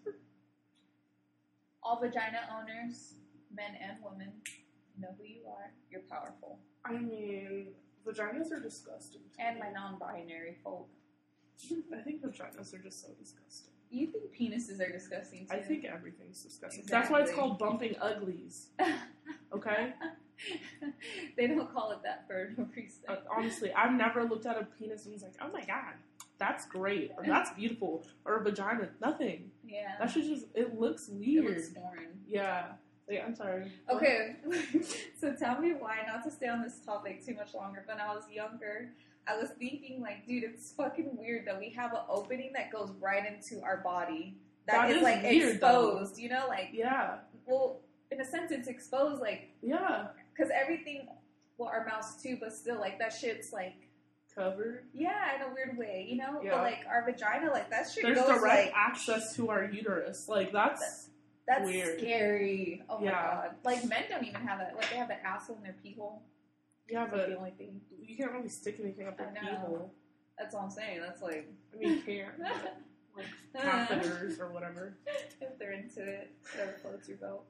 All vagina owners, men and women, you know who you are. You're powerful. I mean, vaginas are disgusting. And my non-binary folk. I think vaginas are just so disgusting. You think penises are disgusting too? I think everything's disgusting. Exactly. That's why it's called bumping uglies. Okay? They don't call it that for no reason. Honestly, I've never looked at a penis and was like, oh my god, that's great, or that's beautiful, or a vagina. Nothing. Yeah. That should just, it looks weird. It looks foreign. Yeah. Like, I'm sorry. Okay. So tell me why, not to stay on this topic too much longer, but when I was younger, I was thinking, like, dude, it's fucking weird that we have an opening that goes right into our body. That is like, weird, exposed, though. You know? Like, yeah. Well, in a sense, it's exposed, like... Yeah. Because everything... Well, our mouths, too, but still, like, that shit's, like... Covered? Yeah, in a weird way, you know? Yeah. But, like, our vagina, like, that shit There's goes, direct like... access to our uterus. Like, that's weird. Scary. Oh, my God. Like, men don't even have that. Like, they have an asshole in their pee hole. Yeah, that's but the only thing. You can't really stick anything up their pee hole. That's all I'm saying. That's like... I mean, you can't. Like, catheters or whatever. If they're into it. Whatever floats your boat.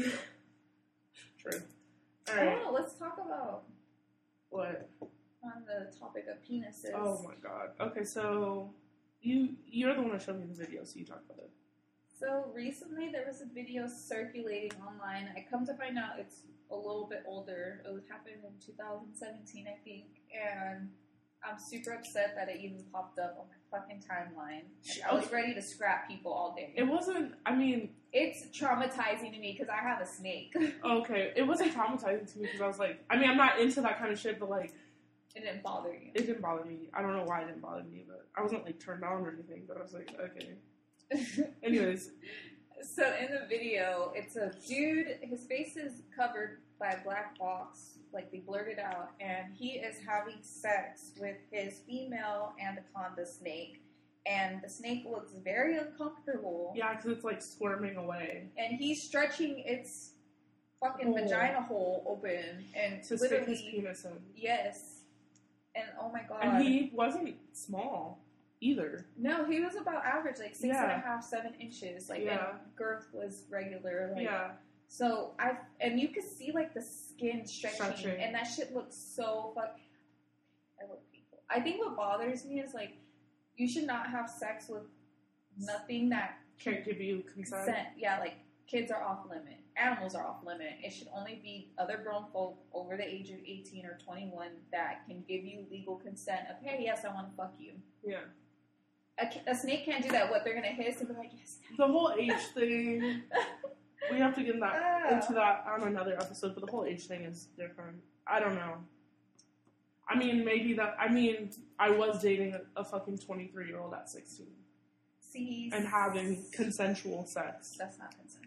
True. All right. Oh, let's talk about... What? On the topic of penises. Oh, my God. Okay, so... You're the one that showed me the video, so you talk about it. So, recently there was a video circulating online. I come to find out it's a little bit older. It happened in 2017, I think. And I'm super upset that it even popped up on my fucking timeline. Like, I was ready to scrap people all day. It wasn't, I mean... It's traumatizing to me because I have a snake. Okay, it wasn't traumatizing to me because I was like... I mean, I'm not into that kind of shit, but like... It didn't bother you. It didn't bother me. I don't know why it didn't bother me, but I wasn't like turned on or anything, but I was like, okay. Anyways. So in the video, it's a dude, his face is covered by a black box, like they blurred it out, and he is having sex with his female anaconda snake, and the snake looks very uncomfortable. Yeah, because it's like squirming away. And he's stretching its fucking vagina hole open, and to stick his penis in. Yes. And oh my God. And he wasn't small either. No, he was about average, like 6.5, 7 inches. Like, and girth was regular. Like, so and you could see like the skin stretching. And that shit looks so I think what bothers me is like, you should not have sex with nothing that can't give you consent. Yeah, like kids are off limit. Animals are off limit. It should only be other grown folk over the age of 18 or 21 that can give you legal consent of, hey, yes, I want to fuck you. Yeah. A snake can't do that. What, they're going to hiss and be like, yes. The whole age thing, we have to get into that on another episode, but the whole age thing is different. I don't know. I mean, I was dating a fucking 23-year-old at 16. See? And having consensual sex. That's not consensual.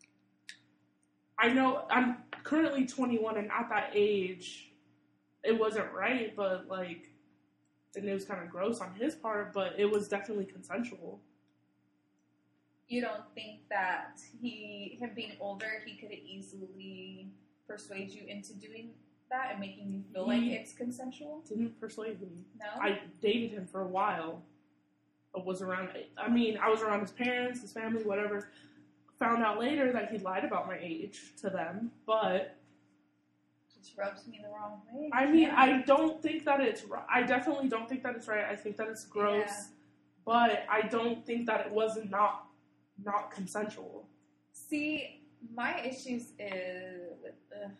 I know I'm currently 21, and at that age, it wasn't right, but like, and it was kind of gross on his part, but it was definitely consensual. You don't think that him being older, he could easily persuade you into doing that and making you feel like it's consensual? Didn't persuade me. No? I dated him for a while. I was around his parents, his family, whatever. Found out later that he lied about my age to them, but... It just rubs me the wrong way. I mean, I don't think that it's right. I definitely don't think that it's right. I think that it's gross. Yeah. But I don't think that it was not consensual. See, my issues is with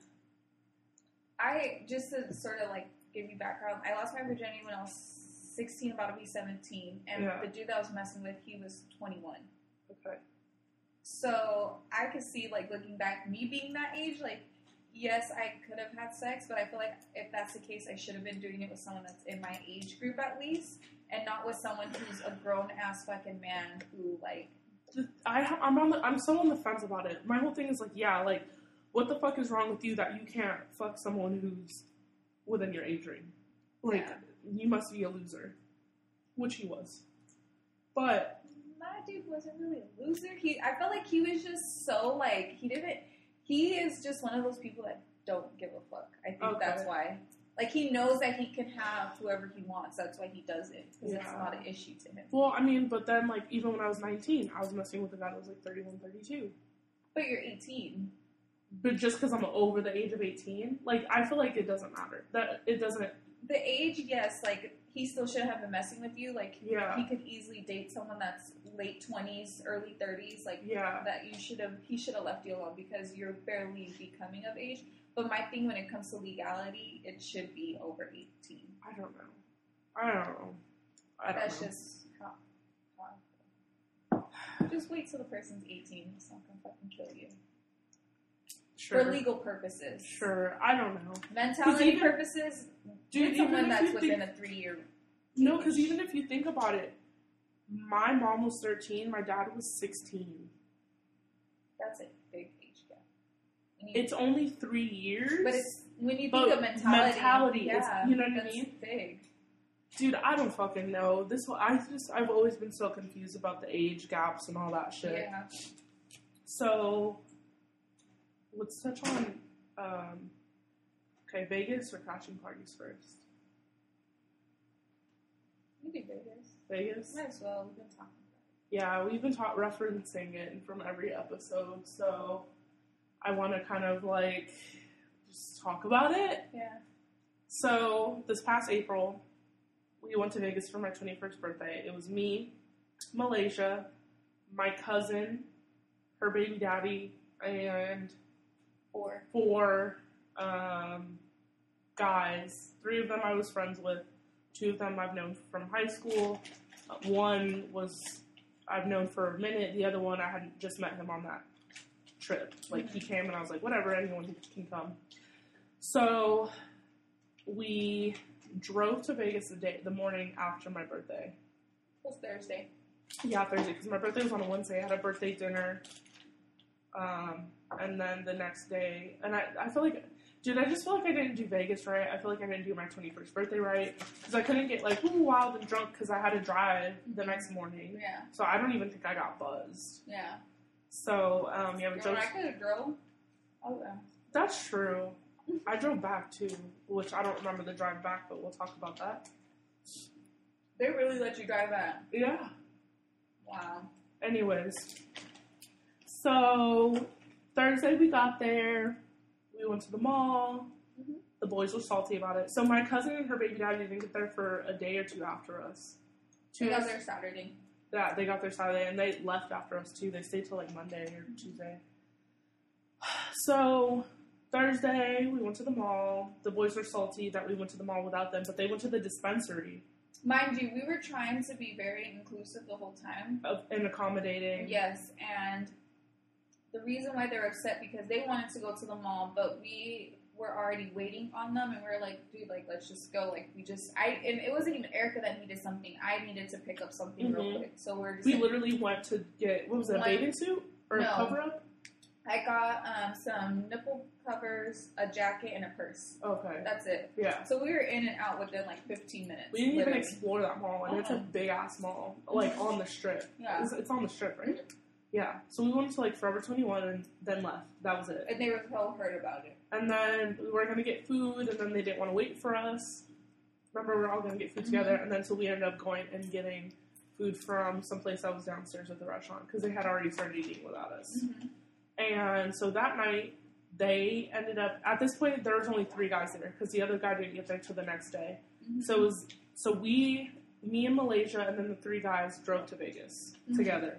just to sort of like give you background, I lost my virginity when I was 16, about to be 17, and the dude that I was messing with, he was 21. Okay. So I could see, like, looking back, me being that age, like, yes, I could have had sex, but I feel like if that's the case, I should have been doing it with someone that's in my age group at least, and not with someone who's a grown ass fucking man who like. I'm so on the fence about it. My whole thing is like, yeah, like, what the fuck is wrong with you that you can't fuck someone who's within your age range? Like, you must be a loser, which he was. But that dude wasn't really a loser. I felt like he was just so like he is just one of those people that don't give a fuck. I think that's why. Like, he knows that he can have whoever he wants. That's why he does it. Because it's not an issue to him. Well, I mean, but then, like, even when I was 19, I was messing with a guy that was, like, 31, 32. But you're 18. But just because I'm over the age of 18? Like, I feel like it doesn't matter. That it doesn't... The age, yes. Like, he still shouldn't have been messing with you. Like, he could easily date someone that's late 20s, early 30s. Like, that he should have left you alone because you're barely becoming of age. But my thing when it comes to legality, it should be over 18. I don't know. That's just how. Just wait till the person's 18. It's not gonna fucking kill you. Sure. For legal purposes. Sure. I don't know. Mentality purposes, dude, someone that's within a 3-year. No, because even if you think about it, my mom was 13, my dad was 16. That's a big age gap. It's only 3 years. But it's when you think of mentality, you know what I mean? Big. Dude, I don't fucking know. I've always been so confused about the age gaps and all that shit. Yeah. So, let's touch on, Vegas or crashing parties first? You do Vegas. Vegas? Might as well. We've been talking about it. Yeah, we've been referencing it from every episode, so I want to kind of, like, just talk about it. Yeah. So, this past April, we went to Vegas for my 21st birthday. It was me, Malaysia, my cousin, her baby daddy, and four guys. 3 of them I was friends with. 2 of them I've known from high school. One I've known for a minute. The other one I hadn't just met him on that trip. Like, he came and I was like, whatever, anyone can come. So, we drove to Vegas the morning after my birthday. It was Thursday. Yeah, Thursday, because my birthday was on a Wednesday. I had a birthday dinner. And then the next day, and I feel like, dude, I just feel like I didn't do Vegas right. I feel like I didn't do my 21st birthday right. Because I couldn't get, like, wild and drunk because I had to drive the next morning. Yeah. So I don't even think I got buzzed. Yeah. So, we drove. I could have drove. Oh, yeah. That's true. I drove back, too, which I don't remember the drive back, but we'll talk about that. They really let you drive back? Yeah. Wow. Anyways. So, Thursday we got there. We went to the mall. Mm-hmm. The boys were salty about it. So, my cousin and her baby daddy didn't get there for a day or 2 after us. They got there Saturday. Yeah, they got there Saturday, and they left after us, too. They stayed till, like, Monday or Tuesday. So, Thursday, we went to the mall. The boys were salty that we went to the mall without them, but they went to the dispensary. Mind you, we were trying to be very inclusive the whole time. And accommodating. Yes, and the reason why they're upset because they wanted to go to the mall, but we were already waiting on them, and we were like, dude, like, let's just go. Like, and it wasn't even Erica that needed something. I needed to pick up something real quick. So we literally went to get, what was it, a bathing suit? Or a cover-up? I got some nipple covers, a jacket, and a purse. Okay. That's it. Yeah. So we were in and out within like 15 minutes. We didn't even explore that mall, and it's a big-ass mall, like on the strip. Yeah. It's on the strip, right? Yeah. So we went to like Forever 21 and then left. That was it. And they were so hurt about it. And then we were going to get food, and then they didn't want to wait for us. Remember, we were all going to get food together, and then so we ended up going and getting food from someplace that was downstairs at the restaurant, because they had already started eating without us. Mm-hmm. And so that night, they ended up, at this point, there was only 3 guys there, because the other guy didn't get there till the next day. Mm-hmm. So me and Malaysia, and then the 3 guys drove to Vegas together.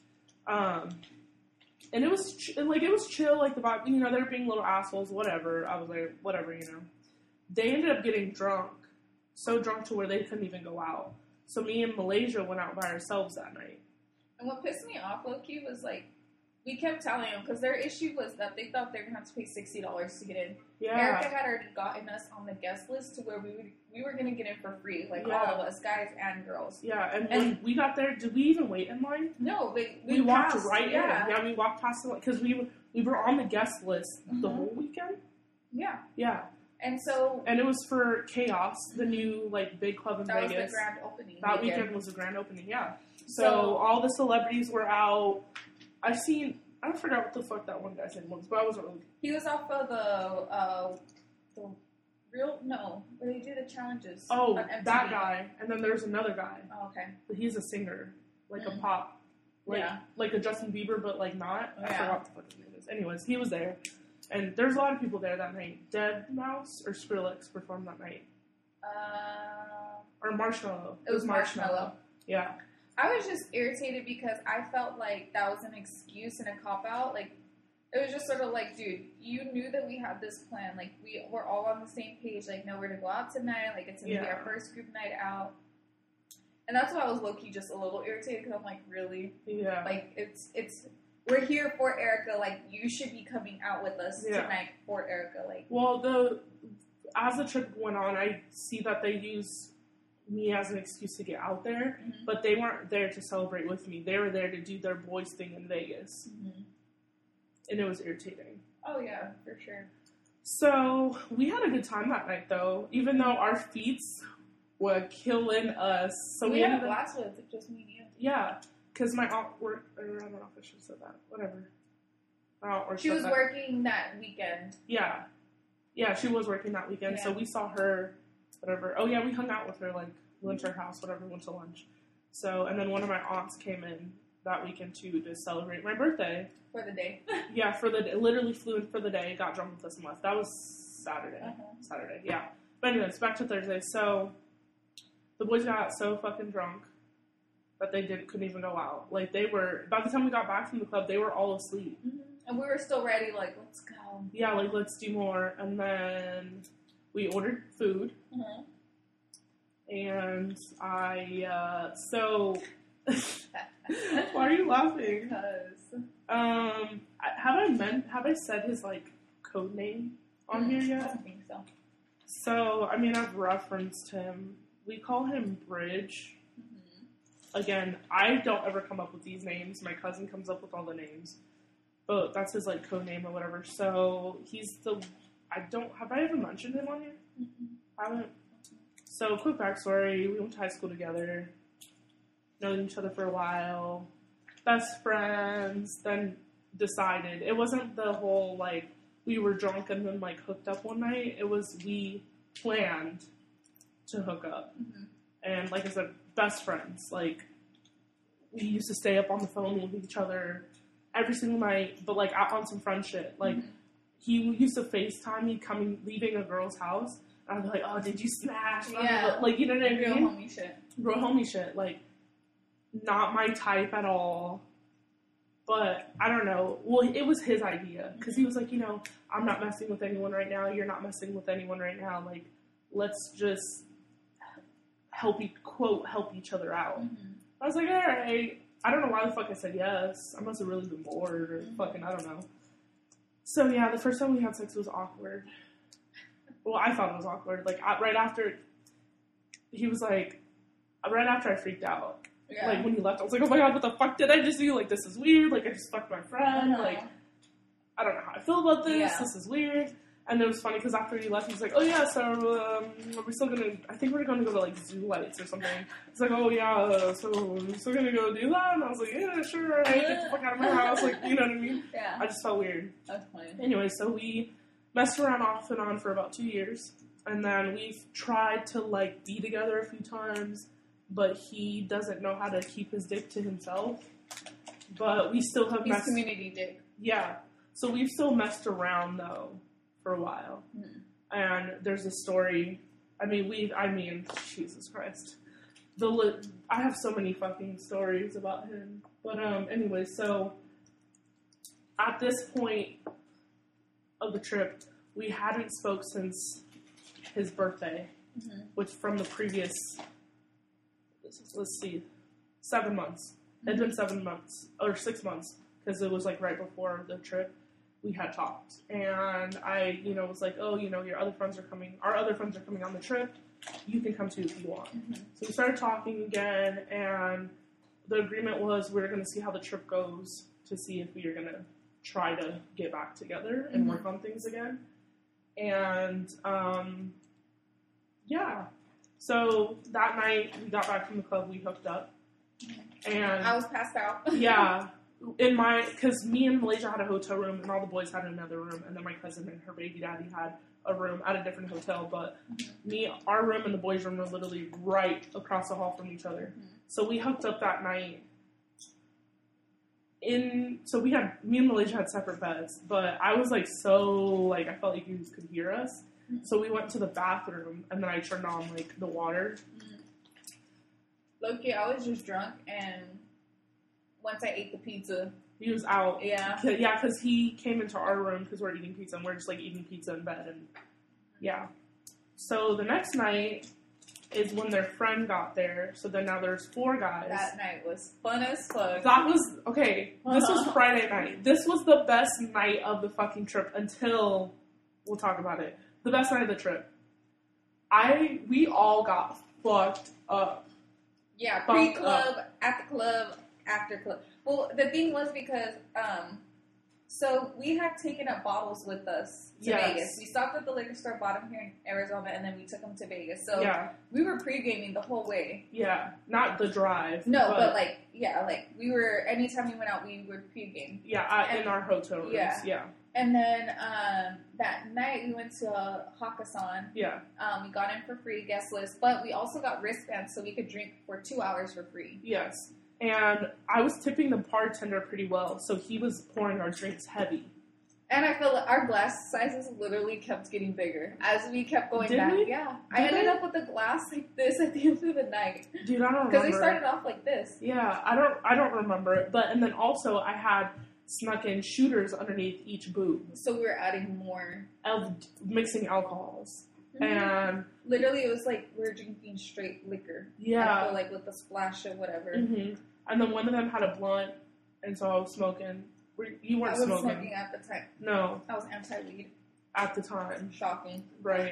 And it was, it was chill, like, the vibe, you know, they were being little assholes, whatever. I was like, whatever, you know. They ended up getting drunk, so drunk to where they couldn't even go out. So me and Malaysia went out by ourselves that night. And what pissed me off, low-key, was, like, We kept telling them because their issue was that they thought they were going to have to pay $60 to get in. Yeah. Erica had already gotten us on the guest list to where we were going to get in for free, like all of us, guys and girls. Yeah, and when we got there, did we even wait in line? No, we walked right in. Yeah, we walked past the line because we were on the guest list the whole weekend. Yeah. Yeah. And it was for Chaos, the new like big club in Vegas. That was the grand opening. That weekend was the grand opening. Yeah. So all the celebrities were out. I forgot what the fuck that one guy's name was, but I wasn't really. He was off of where they do the challenges. Oh, that guy, and then there's another guy. Oh, okay. He's a singer, like a pop, like a Justin Bieber, but like not. I forgot what the fuck his name is. Anyways, he was there, and there's a lot of people there that night. Deadmau5 or Skrillex performed that night. Or Marshmello. It was Marshmello. Yeah. I was just irritated because I felt like that was an excuse and a cop-out. Like, it was just sort of like, dude, you knew that we had this plan. Like, we were all on the same page. Like, no, we're to go out tonight. Like, it's going to be our first group night out. And that's why I was low-key just a little irritated because I'm like, really? Yeah. Like, we're here for Erica. Like, you should be coming out with us tonight for Erica. Like, well, as the trip went on, I see that they use me as an excuse to get out there, but they weren't there to celebrate with me. They were there to do their boys thing in Vegas. And it was irritating. Oh yeah, for sure. So we had a good time that night though, even though our feet were killing us. So we had a blast with it, just me and you. Yeah, because my aunt worked, I don't know if I should have said that. Whatever. She was working that weekend. Yeah. Yeah, she was working that weekend, so we saw her. Whatever. Oh yeah, we hung out with her, like went to her house, whatever, went to lunch. So, and then one of my aunts came in that weekend too to celebrate my birthday. For the day. Yeah, for the day. Literally flew in for the day, got drunk with us and left. That was Saturday. Saturday, yeah. But anyways, back to Thursday. So the boys got so fucking drunk that they couldn't even go out. Like they were, by the time we got back from the club, they were all asleep. And we were still ready, like, let's go. Yeah, like let's do more. And then we ordered food, and why are you laughing? Because have I said his like code name on here yet? I don't think so. So I mean, I've referenced him. We call him Bridge. Again, I don't ever come up with these names. My cousin comes up with all the names, but that's his like code name or whatever. So he's have I ever mentioned him on here? I haven't. So, quick backstory. We went to high school together. Known each other for a while. Best friends. Then decided. It wasn't the whole, like, we were drunk and then, like, hooked up one night. It was we planned to hook up. And, like I said, best friends. Like, we used to stay up on the phone with each other every single night. But, like, out on some friend shit. Like, he used to FaceTime me leaving a girl's house. And I'd be like, oh, did you smash? Yeah. Like, you know what I mean? Real homie shit. Real homie shit. Like, not my type at all. But, I don't know. Well, it was his idea. Because he was like, you know, I'm not messing with anyone right now. You're not messing with anyone right now. Like, let's just help each other out. I was like, all right. I don't know why the fuck I said yes. I must have really been bored or fucking, I don't know. So, yeah, the first time we had sex was awkward. Well, I thought it was awkward. Like, right after, he was like, right after I freaked out. Like, when he left, I was like, oh my god, what the fuck did I just do? Like, this is weird. Like, I just fucked my friend. Like, I don't know how I feel about this. Yeah. This is weird. And it was funny because after he left, he was like, oh yeah, so are we still gonna, I think we're gonna go to, like, Zoo Lights or something. He's like, oh yeah, so we're still gonna go do that? And I was like, yeah, sure, alright, get the fuck out of my house. Like, you know what I mean? Yeah. I just felt weird. That's funny. Anyway, so we messed around off and on for about 2 years. And then we've tried to, like, be together a few times. But he doesn't know how to keep his dick to himself. But we still have messed... community dick. Yeah. So we've still messed around, though, for a while. And there's a story... I mean, Jesus Christ. I have so many fucking stories about him. But, anyway, so... At this point of the trip, we hadn't spoke since his birthday. Which from the previous... Let's see, 7 months. It had been 7 months, or 6 months, because it was like right before the trip, we had talked. And I, was like, oh, your other friends are coming. Our other friends are coming on the trip. You can come too if you want. Mm-hmm. So we started talking again, and the agreement was we were going to see how the trip goes to see if we were going to try to get back together and work on things again. And, yeah. So that night, we got back from the club, we hooked up. And I was passed out. Yeah. Because me and Malaysia had a hotel room, and all the boys had another room, and then my cousin and her baby daddy had a room at a different hotel, but our room and the boys' room were literally right across the hall from each other. Mm-hmm. So we hooked up that night. So me and Malaysia had separate beds, but I was I felt like you could hear us. Mm-hmm. So we went to the bathroom, and then I turned on the water. Loki, I was just drunk, and once I ate the pizza, he was out. Yeah. Yeah, because he came into our room because we're eating pizza, and we're just eating pizza in bed, and yeah. So the next night is when their friend got there. So then now there's 4 guys. That night was fun as fuck. That was okay. This was Friday night. This was the best night of the fucking trip until we'll talk about it. The best night of the trip. We all got fucked up. Yeah, pre-club, at the club, after club. Well, the thing was because, so we had taken up bottles with us to Vegas. We stopped at the liquor store, bought them here in Arizona, and then we took them to Vegas. So we were pre-gaming the whole way. Yeah, not the drive. No, but we were, anytime we went out, we would pre-game. Yeah, in our hotel rooms. Yeah. And then that night we went to Hakkasan. Yeah. We got in for free, guest list, but we also got wristbands so we could drink for 2 hours for free. Yes. And I was tipping the bartender pretty well, so he was pouring our drinks heavy. And I feel like our glass sizes literally kept getting bigger as we kept going back. We? Yeah. I ended up with a glass like this at the end of the night. Dude, I don't remember. Because we started off like this. Yeah, I don't remember it. And then also I had snuck in shooters underneath each boob. So we were adding more. Mixing alcohols. Mm-hmm. And literally it was like we were drinking straight liquor. Yeah. I feel like with a splash of whatever. Mm-hmm. And then one of them had a blunt, and so I was smoking. You weren't smoking. I wasn't smoking at the time. No. I was anti-weed. At the time. Shocking. Right.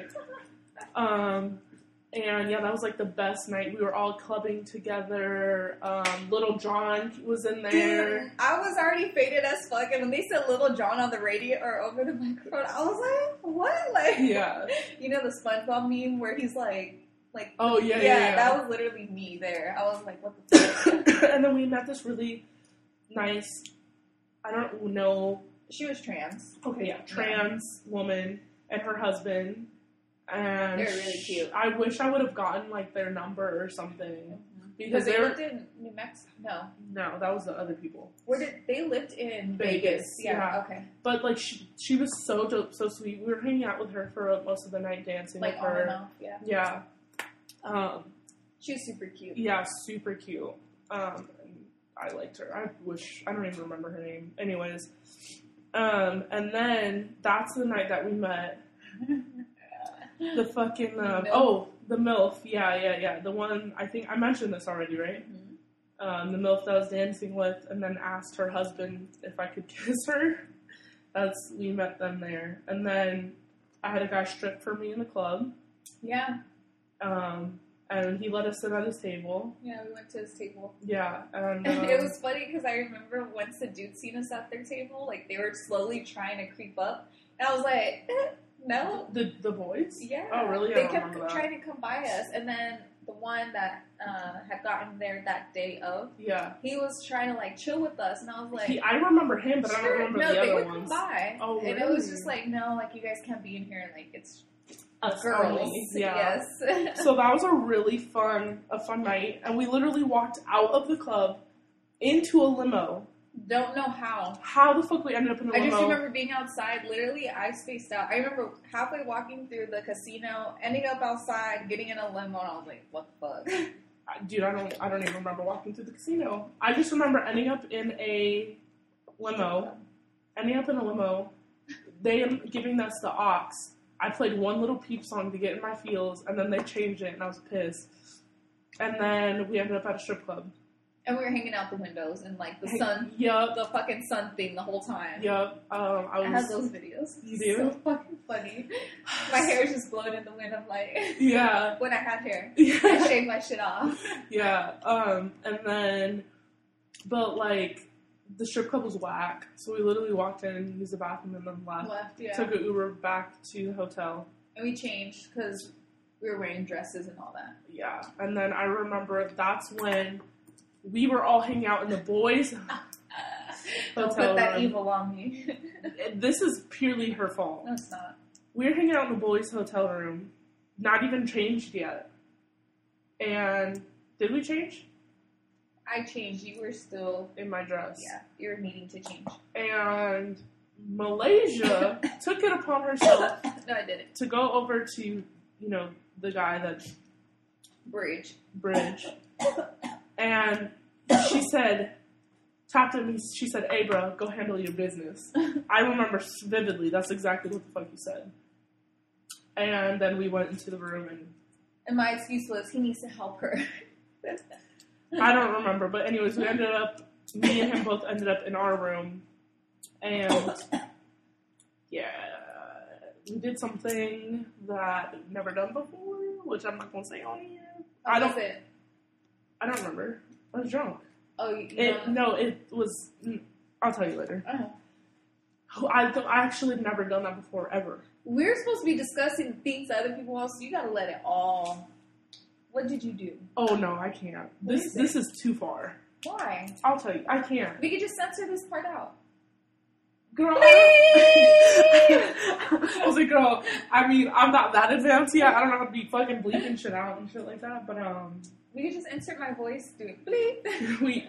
And yeah, that was the best night. We were all clubbing together. Little John was in there. Dude, I was already faded as fuck, and when they said Little John on the radio or over the microphone, I was like, what? Yeah. You know the SpongeBob meme where he's like, oh yeah. That was literally me there. I was like, what the fuck? And then we met this really nice, I don't know. She was trans. Okay, yeah. Trans woman and her husband. And they're really cute. I wish I would have gotten their number or something. Mm-hmm. Because they lived in New Mexico. No, that was the other people. They lived in Vegas. Yeah. Okay. But she was so dope, so sweet. We were hanging out with her for most of the night, dancing with her. On and off, yeah. Yeah. She was super cute. Yeah, super cute. I liked her. I don't even remember her name. Anyways. And then that's the night that we met. The fucking, the MILF. Yeah. The one, I think, I mentioned this already, right? Mm-hmm. The MILF that I was dancing with, and then asked her husband if I could kiss her. We met them there. And then I had a guy strip for me in the club. Yeah. And he let us sit at his table. Yeah, we went to his table. Yeah. And it was funny because I remember once the dudes seen us at their table, they were slowly trying to creep up. And I was like, no. The boys? Yeah. Oh, really? They kept trying to come by us. And then the one that had gotten there that day of, he was trying to chill with us. And I was like, I remember him, but I don't remember the other ones. No, they would come by. Oh, really? And it was just no, you guys can't be in here. And it's us girls. Only. Yeah. Yes. So that was a really fun night. And we literally walked out of the club into a limo. Don't know how. How the fuck we ended up in a limo? I just remember being outside. Literally, I spaced out. I remember halfway walking through the casino, ending up outside, getting in a limo, and I was like, what the fuck? Dude, I don't even remember walking through the casino. I just remember ending up in a limo. They giving us the aux. I played one little Peep song to get in my feels, and then they changed it, and I was pissed. And then we ended up at a strip club. And we were hanging out the windows and like the sun, the fucking sun thing the whole time. I had those videos. You do? So fucking funny. My hair is just blowing in the wind. I'm like, when I had hair, I shaved my shit off. And then, but like the strip club was whack, so we literally walked in, used the bathroom, and then left. Took an Uber back to the hotel, and we changed because we were wearing dresses and all that. Yeah, and then I remember that's when we were all hanging out in the boys' Don't put that room. Evil on me. This is purely her fault. No, it's not. We were hanging out in the boys' hotel room, not even changed yet. And did we change? I changed. You were still in my dress. Yeah, you were needing to change. And Malaysia took it upon herself. No, I didn't. To go over to, the guy that Bridge. And she said, tapped at me, she said, "Hey, bro, go handle your business." I remember vividly. That's exactly what the fuck you said. And then we went into the room and my excuse was, he needs to help her. I don't remember. But anyways, me and him both ended up in our room. And, we did something that we've never done before, which I'm not going to say on here. I don't remember. I was drunk. Oh, it was. I'll tell you later. Oh. I actually have never done that before, ever. We're supposed to be discussing things that other people want, so you gotta let it all. What did you do? Oh, no, I can't. This is too far. Why? I'll tell you. I can't. We could just censor this part out. Girl, I was like, girl, I mean, I'm not that advanced yet. I don't know how to be fucking bleeping shit out and shit like that, but, we could just insert my voice doing bleep.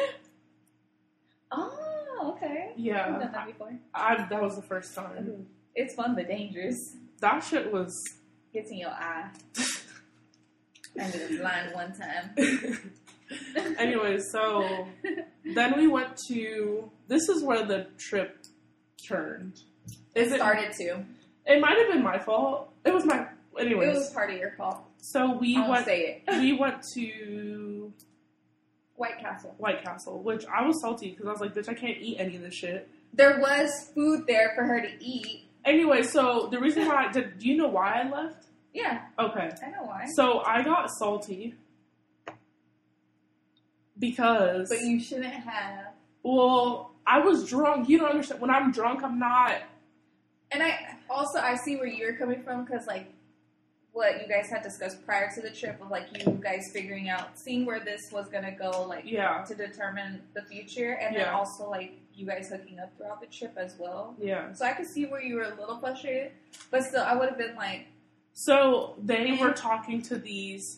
Oh, okay. Yeah. I've done that before. That was the first time. It's fun but dangerous. That shit was... Gets in your eye. I ended up blind one time. Anyway, so then we went to... This is where the trip turned. It started to. It might have been my fault. It was my... Anyways. It was part of your fault. So we went to White Castle, which I was salty because I was like, bitch, I can't eat any of this shit. There was food there for her to eat. Anyway, so the reason why do you know why I left? Yeah. Okay. I know why. So I got salty because... But you shouldn't have. Well, I was drunk. You don't understand. When I'm drunk, I'm not... And I see where you're coming from because, like, what you guys had discussed prior to the trip of, like, you guys figuring out, seeing where this was going to go, like, to determine the future, and then also, like, you guys hooking up throughout the trip as well. Yeah. So I could see where you were a little frustrated, but still, I would have been like... So they were talking to these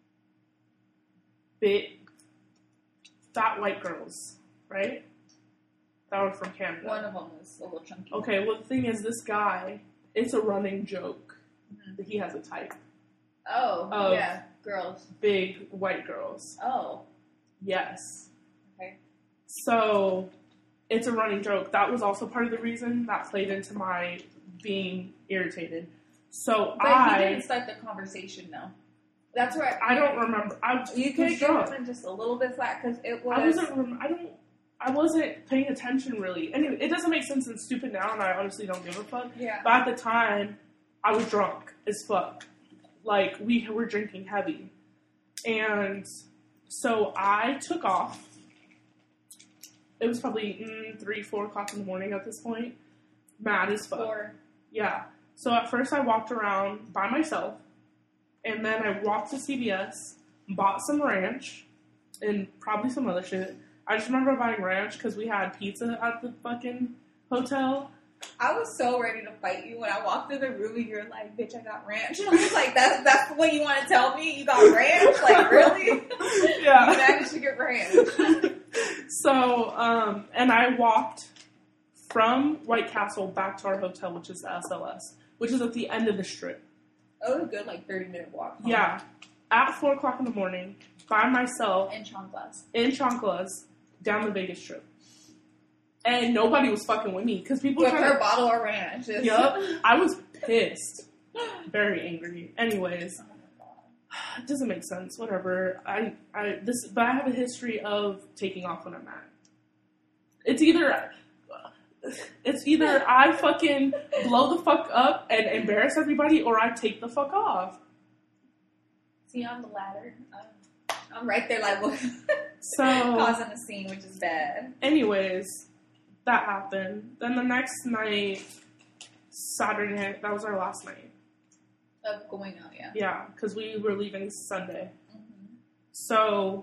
big, fat white girls, right? That were from Canada. One of them was a little chunky. Okay, well, the thing is, this guy, it's a running joke that he has a type. Oh, yeah, girls. Big white girls. Oh. Yes. Okay. So, it's a running joke. That was also part of the reason that played into my being irritated. So, but he didn't start the conversation, though. That's where I don't remember. You could have given him just a little bit flat, because it was... I wasn't paying attention, really. Anyway, it doesn't make sense and stupid now, and I honestly don't give a fuck. Yeah. But at the time, I was drunk as fuck. Like, we were drinking heavy. And so I took off. It was probably 3, 4 o'clock in the morning at this point. Mad as fuck. 4. Yeah. So at first I walked around by myself. And then I walked to CVS, bought some ranch, and probably some other shit. I just remember buying ranch because we had pizza at the fucking hotel. I was so ready to fight you when I walked in the room and you're like, bitch, I got ranch. And I was like, that's what you want to tell me? You got ranch? Like, really? Yeah. You managed to get ranch. So, and I walked from White Castle back to our hotel, which is the SLS, which is at the end of the strip. Oh, it was a good, 30-minute walk. Yeah. At 4 o'clock in the morning, by myself. In Chanclas. Down the Vegas Strip. And nobody was fucking with me. Because people with her bottle of ranch. Yup. I was pissed. Very angry. Anyways. It doesn't make sense. Whatever. But I have a history of taking off when I'm mad. It's either I fucking blow the fuck up and embarrass everybody, or I take the fuck off. See, on the latter. I'm right there, like, so causing a scene, which is bad. Anyways, that happened. Then the next night, Saturday night, that was our last night of going out. Yeah. Yeah, because we were leaving Sunday. Mm-hmm. So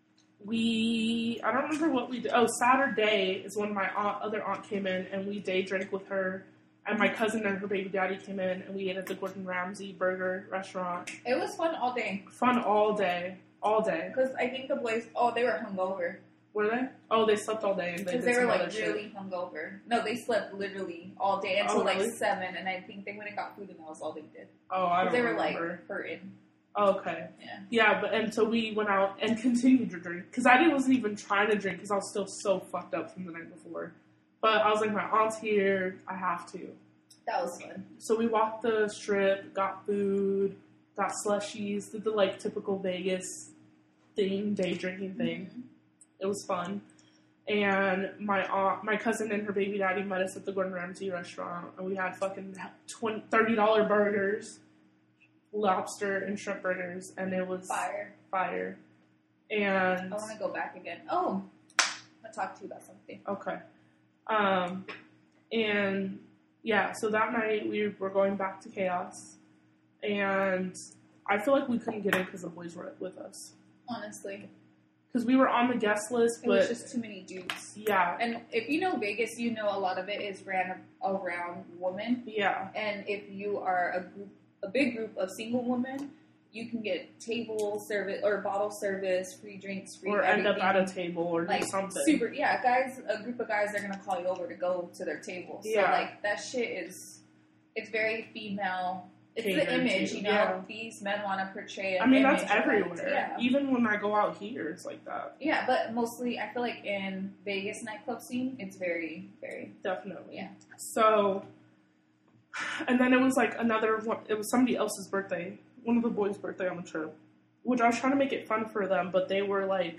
I don't remember what we did. Oh, Saturday is when my other aunt came in, and we day drank with her. And my cousin and her baby daddy came in, and we ate at the Gordon Ramsay burger restaurant. It was fun all day. Fun all day. All day. Because I think the boys, they were hungover. Were they? Oh, they slept all day. Because they were, like, really hungover. No, they slept literally all day until, really? 7, and I think they went and got food, and that was all they did. Oh, I don't remember. They were, like, hurting. Oh, okay. Yeah, and so we went out and continued to drink. Because I wasn't even trying to drink, because I was still so fucked up from the night before. But I was like, my aunt's here, I have to. That was fun. So we walked the strip, got food, got slushies, did the, like, typical Vegas thing, day drinking thing. Mm-hmm. It was fun. And my cousin and her baby daddy met us at the Gordon Ramsay restaurant, and we had fucking $30 burgers, lobster and shrimp burgers, and it was fire. And I want to go back again. Oh, I'll talk to you about something. Okay. And yeah, so that night we were going back to Chaos, and I feel like we couldn't get in because the boys were with us. Honestly. Because we were on the guest list, but... It was just too many dudes. Yeah. And if you know Vegas, you know a lot of it is ran around women. Yeah. And if you are a big group of single women, you can get table service or bottle service, free drinks, free or everything. End up at a table or do something. A group of guys are going to call you over to go to their table. So, like, that shit it's very female... It's the image, you know. Yeah. These men want to portray an image. That's everywhere. Yeah. Even when I go out here, it's like that. Yeah, but mostly, I feel like in Vegas nightclub scene, it's very, very... Definitely. Yeah. So, and then it was like it was somebody else's birthday. One of the boys' birthday on the trip. Which I was trying to make it fun for them, but they were like,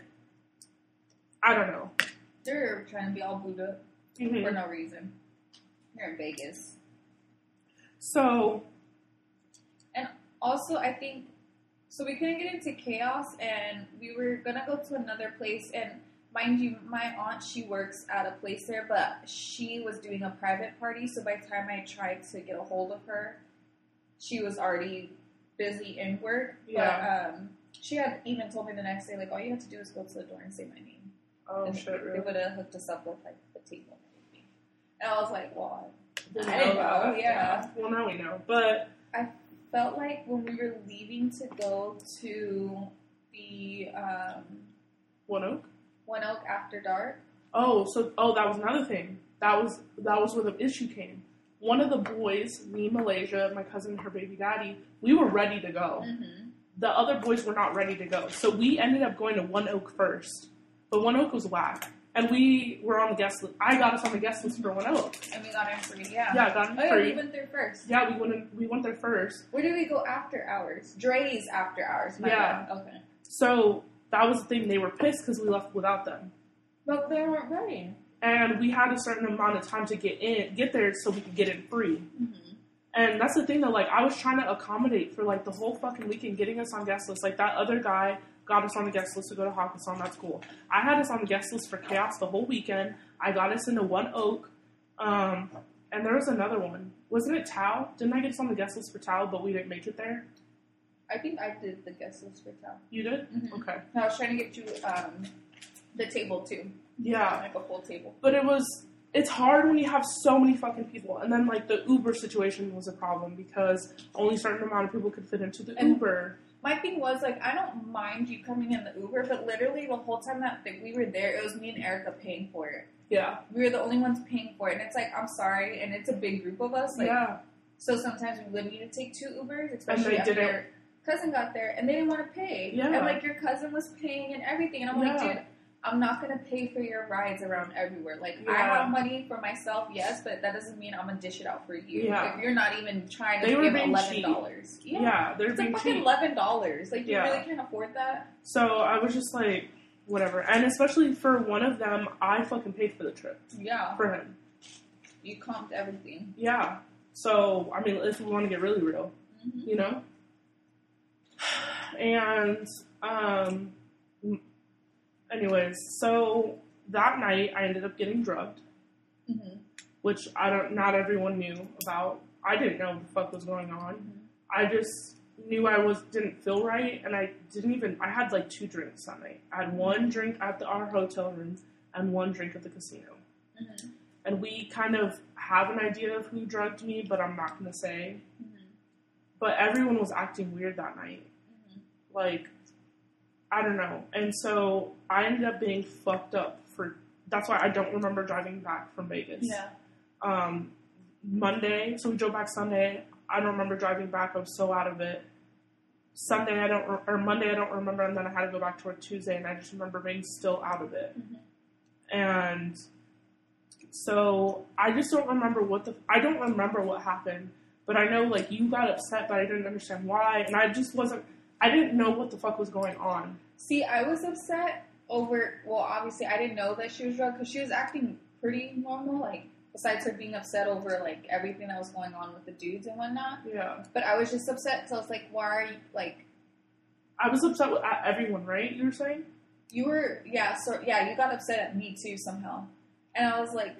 I don't know. They're trying to be all booed up for no reason. They're in Vegas. So... Also, I think, so we couldn't get into Chaos, and we were going to go to another place, and mind you, my aunt, she works at a place there, but she was doing a private party, so by the time I tried to get a hold of her, she was already busy in work. Yeah. But she had even told me the next day, like, all you have to do is go to the door and say my name. Oh, and shit, really? They would have hooked us up with, like, the table and everything. And I was like, well, I didn't know. Yeah. Well, now we know, but... I felt like when we were leaving to go to the One Oak After Dark. That was another thing. That was where the issue came. One of the boys, me, Malaysia, my cousin, and her baby daddy, we were ready to go. Mm-hmm. The other boys were not ready to go, so we ended up going to One Oak first. But One Oak was whack. And we were on the guest list. I got us on the guest list for One Oak. And we got in free, yeah. Yeah, got in free. We went there first. Yeah, we went there first. Where did we go after hours? Dre's after hours. Yeah. God. Okay. So, that was the thing. They were pissed because we left without them. But they weren't ready. And we had a certain amount of time to get there so we could get in free. Mm-hmm. And that's the thing, though. Like, I was trying to accommodate for, like, the whole fucking weekend getting us on guest list. Like, that other guy... got us on the guest list to go to Hakkasan. That's cool. I had us on the guest list for Chaos the whole weekend. I got us into One Oak. And there was another one. Wasn't it Tao? Didn't I get us on the guest list for Tao, but we didn't make it there? I think I did the guest list for Tao. You did? Mm-hmm. Okay. No, I was trying to get you the table, too. Yeah. Like a full table. But it's hard when you have so many fucking people. And then, like, the Uber situation was a problem because only a certain amount of people could fit into the Uber. My thing was, like, I don't mind you coming in the Uber, but literally the whole time that we were there, it was me and Erica paying for it. Yeah. We were the only ones paying for it. And it's like, I'm sorry, and it's a big group of us. Like, yeah. So sometimes we would need to take 2 Ubers, especially after your cousin got there, and they didn't want to pay. Yeah. And, like, your cousin was paying and everything. And I'm like, dude, I'm not going to pay for your rides around everywhere. Like, I have money for myself, yes, but that doesn't mean I'm going to dish it out for you. Yeah. If you're not even trying to give $11. Yeah, they're it's being fucking cheap. $11. Like, you really can't afford that? So, I was just like, whatever. And especially for one of them, I fucking paid for the trip. Yeah. For him. You comped everything. Yeah. So, I mean, if we want to get really real, you know? And, anyways, so that night I ended up getting drugged, which not everyone knew about. I didn't know what the fuck was going on. I just knew I didn't feel right, and I had like 2 drinks that night. I had 1 drink at our hotel room and 1 drink at the casino. And we kind of have an idea of who drugged me, but I'm not going to say. But everyone was acting weird that night. Like, I don't know. And so I ended up being fucked up that's why I don't remember driving back from Vegas. Yeah. Monday, so we drove back Sunday. I don't remember driving back. I was so out of it. Monday I don't remember, and then I had to go back to work Tuesday, and I just remember being still out of it. And so I just don't remember I don't remember what happened, but I know, like, you got upset, but I didn't understand why, and I didn't know what the fuck was going on. See, I was upset over, well, obviously, I didn't know that she was drugged, because she was acting pretty normal, like, besides her being upset over, like, everything that was going on with the dudes and whatnot. Yeah. But I was just upset, because I was like, why are you, like... I was upset with everyone, right, you were saying? You were, yeah, so, yeah, you got upset at me, too, somehow. And I was like,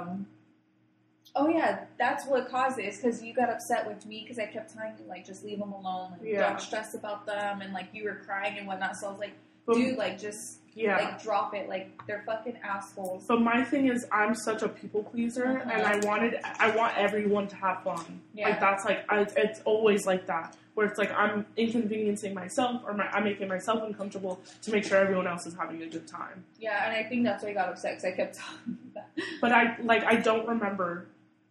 oh, yeah, that's what caused it, is because you got upset with me, because I kept telling you, like, just leave them alone, like, don't stress about them, and, like, you were crying and whatnot, so I was like, dude, like, just... Yeah. Like, drop it. Like, they're fucking assholes. But my thing is, I'm such a people pleaser, and I want everyone to have fun. Yeah. Like, that's, like, it's always like that. Where it's like, I'm inconveniencing myself, or I'm making myself uncomfortable to make sure everyone else is having a good time. Yeah, and I think that's why I got upset, because I kept telling you that. But I don't remember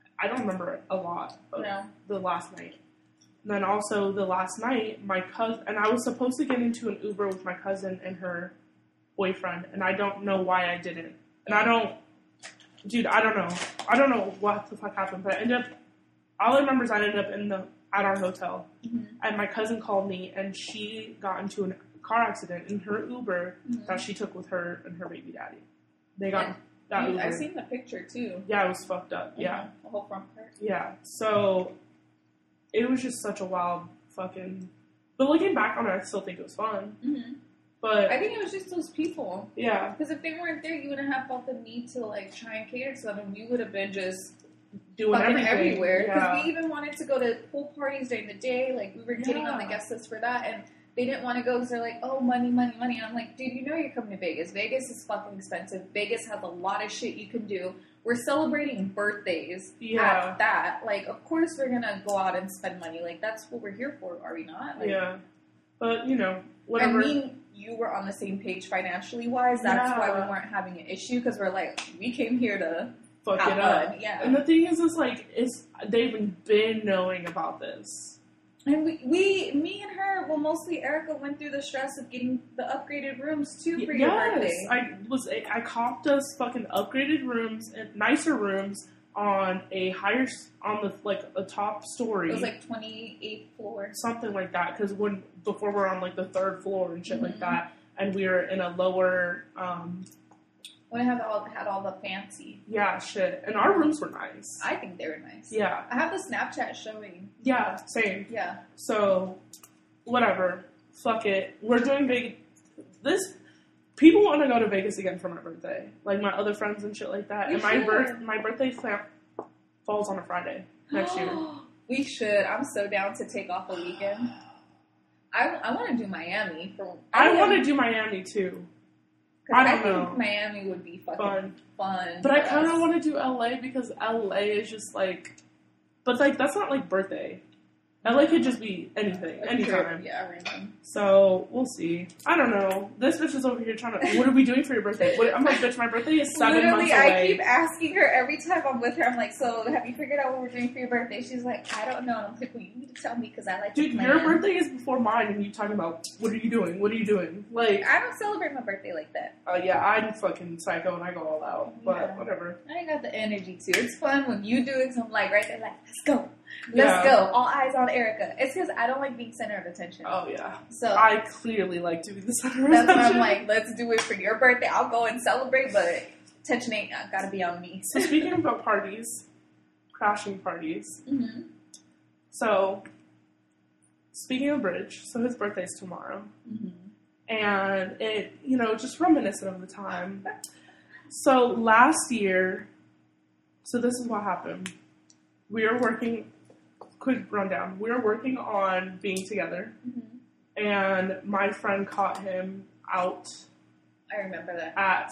a lot of the last night. And then also, the last night, my cousin, and I was supposed to get into an Uber with my cousin and her boyfriend, and I don't know why I didn't. And I don't know. I don't know what the fuck happened, but all I remember is I ended up at our hotel, and my cousin called me, and she got into a car accident in her Uber that she took with her and her baby daddy. They got that Uber. I've seen the picture, too. Yeah, it was fucked up. Yeah. The whole front part. Yeah. So, it was just such a wild fucking... But looking back on it, I still think it was fun. But I think it was just those people. Yeah. Because if they weren't there, you wouldn't have felt the need to, like, try and cater to them, and we would have been just doing everything everywhere. Because we even wanted to go to pool parties during the day. Like, we were getting on the guest list for that, and they didn't want to go because they're like, oh, money, money, money. And I'm like, dude, you know you're coming to Vegas. Vegas is fucking expensive. Vegas has a lot of shit you can do. We're celebrating birthdays at that. Like, of course we're going to go out and spend money. Like, that's what we're here for, are we not? Like, yeah. But, you know, whatever. I mean, you were on the same page financially wise. That's why we weren't having an issue, because we're like, we came here to fuck it up. Yeah. And the thing is like, they've been knowing about this. And me and her, well, mostly Erica went through the stress of getting the upgraded rooms too for your birthday. I copped us fucking upgraded rooms and nicer rooms on a top story. It was like 28th floor, something like that. Because before we're on like the 3rd floor and shit like that, and we were in a lower. When it had all the fancy. Yeah, shit. And our rooms were nice. I think they were nice. Yeah. I have the Snapchat showing. Yeah, same. Yeah. So, whatever. Fuck it. We're doing people want to go to Vegas again for my birthday. Like, my other friends and shit like that. My birthday falls on a Friday next year. We should. I'm so down to take off a weekend. I want to do Miami. I want to do Miami, too. I think Miami would be fucking fun. But I kind of want to do LA because LA is just like... But, like, that's not, like, birthday. LA could just be anything, anytime. Yeah, random. So, we'll see. I don't know. This bitch is over here trying to... What are we doing for your birthday? I'm like, bitch, my birthday is 7 months away. I keep asking her every time I'm with her. I'm like, so have you figured out what we're doing for your birthday? She's like, I don't know. And I'm like, well, you need to tell me because I like to plan. Your birthday is before mine and you talking about, what are you doing? What are you doing? Like... I don't celebrate my birthday like that. Yeah, I'm fucking psycho and I go all out. But whatever. I ain't got the energy to. It's fun when you do it. So I'm like, right there, like, let's go. Let's go. All eyes on Erica. It's because I don't like being center of attention. Oh, yeah. So I clearly like to be the center of attention. That's why I'm like, let's do it for your birthday. I'll go and celebrate, but attention ain't got to be on me. So speaking about parties, crashing parties. Mm-hmm. So, speaking of Bridge, so his birthday's tomorrow. Mm-hmm. And it, just reminiscent of the time. So last year, so this is what happened. We were working, quick rundown, we were working on being together, and my friend caught him out. I remember that. At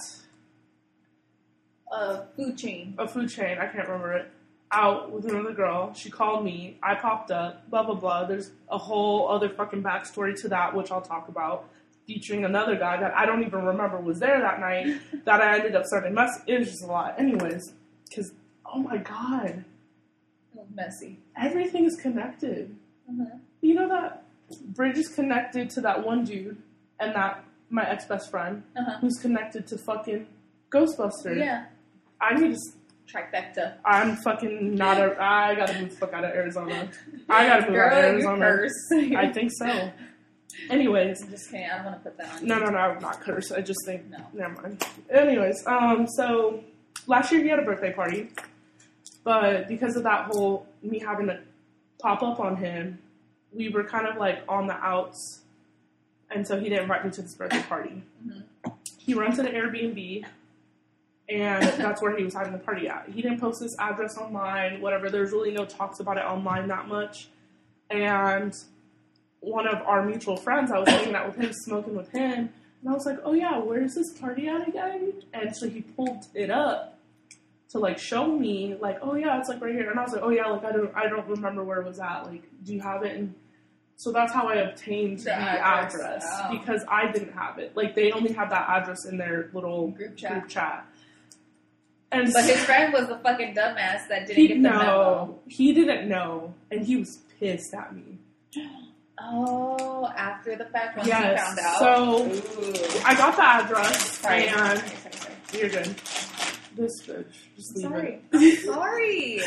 a food chain. I can't remember it. Out with another girl. She called me. I popped up. Blah, blah, blah. There's a whole other fucking backstory to that, which I'll talk about. Featuring another guy that I don't even remember was there that night. That I ended up starting mess. It was just a lot. Anyways, because, oh my God. Messy. Everything is connected. You know that Bridge is connected to that one dude and that my ex-best friend who's connected to fucking Ghostbusters. Yeah. I need to... Trifecta. I'm fucking not a... I gotta move the fuck out of Arizona. I gotta move out of Arizona. I think so. Anyways. I'm just kidding. I don't want to put that on. No, I'm not cursed. I just think... No. Never mind. Anyways, so last year he had a birthday party. But because of that whole, me having to pop up on him, we were kind of like on the outs. And so he didn't invite me to this birthday party. He rented an Airbnb, and that's where he was having the party at. He didn't post his address online, whatever. There's really no talks about it online that much. And one of our mutual friends, I was hanging out with him, smoking with him. And I was like, oh yeah, where's this party at again? And so he pulled it up to like show me, like, oh yeah, it's like right here. And I was like, oh yeah, like I don't remember where it was at. Like, do you have it? And so that's how I obtained the address because I didn't have it. Like, they only have that address in their little group chat. And but his friend was the fucking dumbass that didn't get the memo. He didn't know, and he was pissed at me. Oh, after the fact, once he found out. So I got the address, and you're good. This bitch. Just leave it. I'm sorry.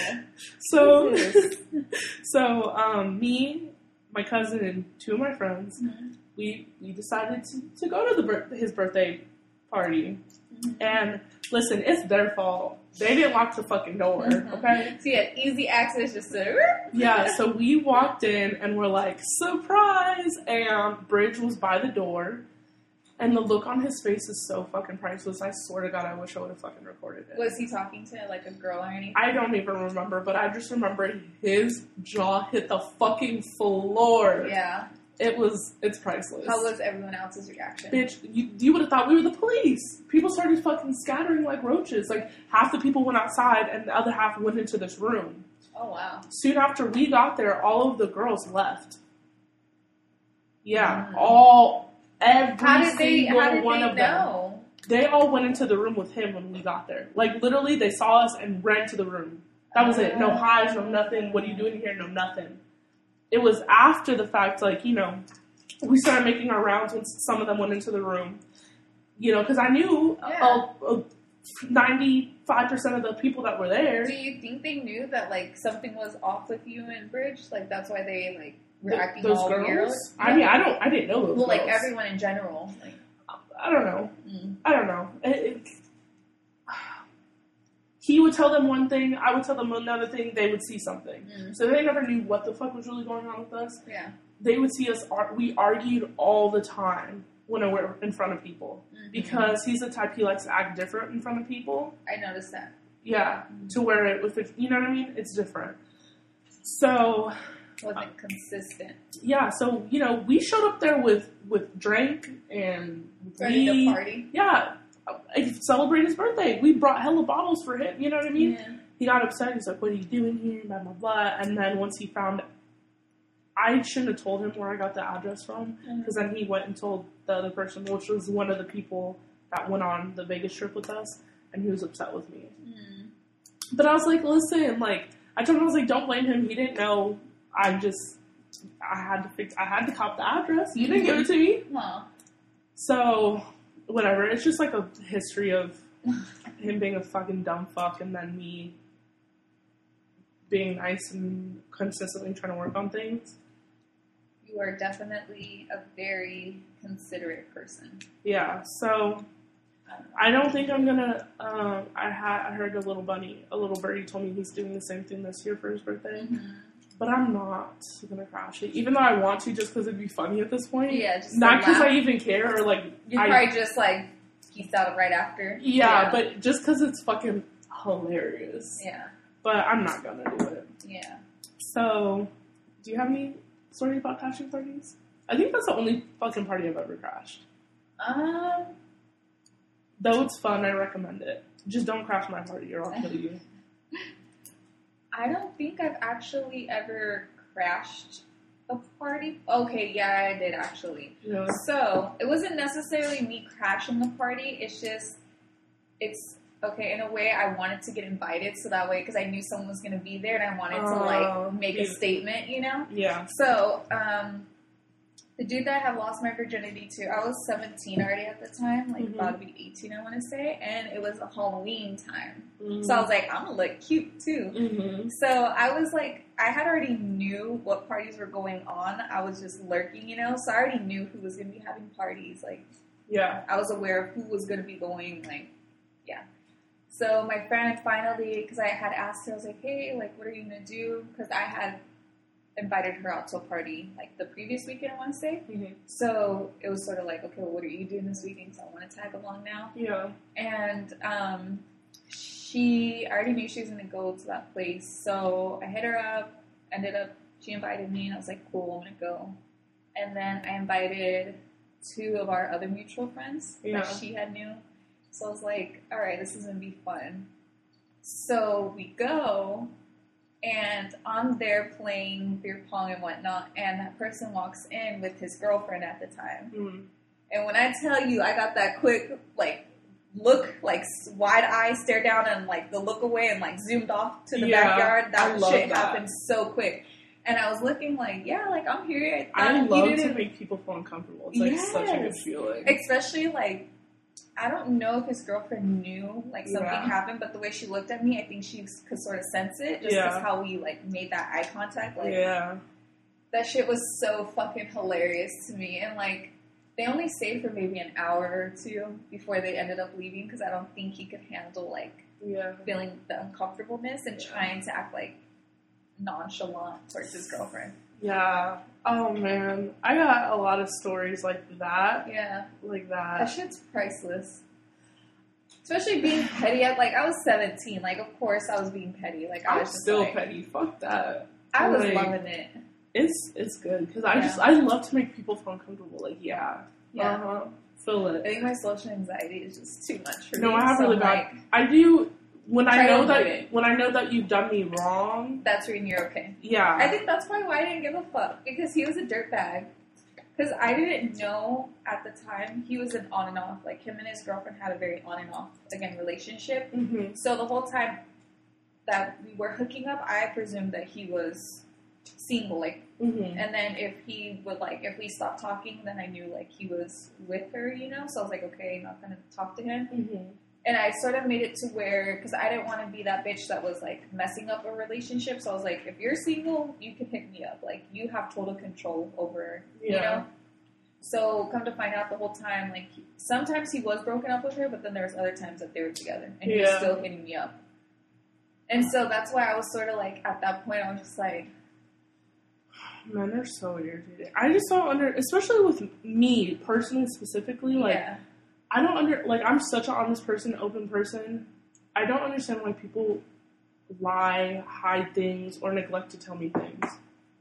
So, me, my cousin, and two of my friends, we decided to go to his birthday party. And listen, it's their fault. They didn't lock the fucking door, okay? So you had easy access just to... Yeah, so we walked in and we're like, surprise! And Bridge was by the door. And the look on his face is so fucking priceless. I swear to God, I wish I would have fucking recorded it. Was he talking to, like, a girl or anything? I don't even remember, but I just remember his jaw hit the fucking floor. Yeah. It's priceless. How was everyone else's reaction? Bitch, you would have thought we were the police. People started fucking scattering like roaches. Like, half the people went outside and the other half went into this room. Oh, wow. Soon after we got there, all of the girls left. Yeah, every single one of them. They all went into the room with him when we got there. Like, literally, they saw us and ran to the room. That was it. No highs, no nothing. What are you doing here? No nothing. It was after the fact, like, we started making our rounds when some of them went into the room. Because I knew 95% of the people that were there. Do you think they knew that, like, something was off with you and Bridge? Like, that's why they, like, were acting those all girls? Weird? I mean, I didn't know those girls. Like, everyone in general. Like, I don't know. I don't know. He would tell them one thing, I would tell them another thing, they would see something. So they never knew what the fuck was really going on with us. Yeah. They would see us, we argued all the time when we're in front of people. Because he's the type, he likes to act different in front of people. I noticed that. Yeah. To where you know what I mean? It's different. So. Wasn't consistent. Yeah, so, we showed up there with drink and ready to party. Yeah. Celebrate his birthday. We brought hella bottles for him, you know what I mean? Yeah. He got upset. He's like, what are you doing here? Blah, blah, blah. And then once he found I shouldn't have told him where I got the address from, because then he went and told the other person, which was one of the people that went on the Vegas trip with us, and he was upset with me. But I was like, listen, like, I told him, I was like, don't blame him. He didn't know. I had to cop the address. You didn't give it to me. No. So, whatever. It's just like a history of him being a fucking dumb fuck, and then me being nice and consistently trying to work on things. You are definitely a very considerate person. Yeah, so I don't think I'm gonna. I heard a little birdie told me he's doing the same thing this year for his birthday, but I'm not gonna crash it, even though I want to, just because it'd be funny at this point. Yeah, just not because I even care or like. You probably just like peace out right after. Yeah, but just because it's fucking hilarious. Yeah. But I'm not gonna do it. Yeah. So, do you have any stories about crashing parties? I think that's the only fucking party I've ever crashed. Though it's fun, I recommend it. Just don't crash my party or I'll kill you. I don't think I've actually ever crashed a party. Okay, yeah, I did actually. Yeah. So, it wasn't necessarily me crashing the party. It's okay, in a way, I wanted to get invited, so that way, because I knew someone was going to be there, and I wanted to, like, make a statement, you know? Yeah. So, the dude that I had lost my virginity to, I was 17 already at the time, like, about to be 18, I want to say, and it was a Halloween time. So I was like, I'm going to look cute, too. So I was like, I had already knew what parties were going on. I was just lurking, you know? So I already knew who was going to be having parties. Like, yeah, I was aware of who was going to be going, like, yeah. So my friend finally, because I had asked her, I was like, hey, like, what are you going to do? Because I had invited her out to a party, like, the previous weekend, I want to say. So it was sort of like, okay, well, what are you doing this weekend? So I want to tag along now. Yeah. And I already knew she was going to go to that place. So I hit her up, she invited me, and I was like, cool, I'm going to go. And then I invited 2 of our other mutual friends that she had knew. So I was like, all right, this is going to be fun. So we go, and I'm there playing beer pong and whatnot, and that person walks in with his girlfriend at the time. And when I tell you, I got that quick, like, look, like, wide eye stare down and, like, the look away and, like, zoomed off to the backyard. That shit happened so quick. And I was looking like, yeah, like, I'm here. I love to make people feel uncomfortable. It's, like, such a good feeling. Especially, like, I don't know if his girlfriend knew, like, something happened, but the way she looked at me, I think she could sort of sense it, just because how we, like, made that eye contact. Like, that shit was so fucking hilarious to me. And, like, they only stayed for maybe an hour or 2 before they ended up leaving, because I don't think he could handle, like, feeling the uncomfortableness and trying to act, like, nonchalant towards his girlfriend. Yeah. Oh, man. I got a lot of stories like that. Yeah. Like that. That shit's priceless. Especially being petty. I was 17. Like, of course I was being petty. Like, I was just still petty. Fuck that. I was loving it. It's good. Because I love to make people feel uncomfortable. Like, feel it. I think my social anxiety is just too much for me. No, I have really bad. I do... When I know that you've done me wrong, that's when you're okay. Yeah, I think that's probably why I didn't give a fuck, because he was a dirtbag. Because I didn't know at the time he was an on and off. Like, him and his girlfriend had a very on and off relationship. So the whole time that we were hooking up, I presumed that he was single. Like, and then if we stopped talking, then I knew like he was with her. You know, so I was like, okay, not gonna talk to him. And I sort of made it to where, because I didn't want to be that bitch that was, like, messing up a relationship. So I was like, if you're single, you can pick me up. Like, you have total control over, you know? So come to find out the whole time, like, sometimes he was broken up with her, but then there was other times that they were together. And he was still hitting me up. And so that's why I was sort of, like, at that point, I was just like... Men are so irritating. I just don't especially with me, personally, specifically, like... I don't I'm such an honest person, open person. I don't understand why people lie, hide things, or neglect to tell me things.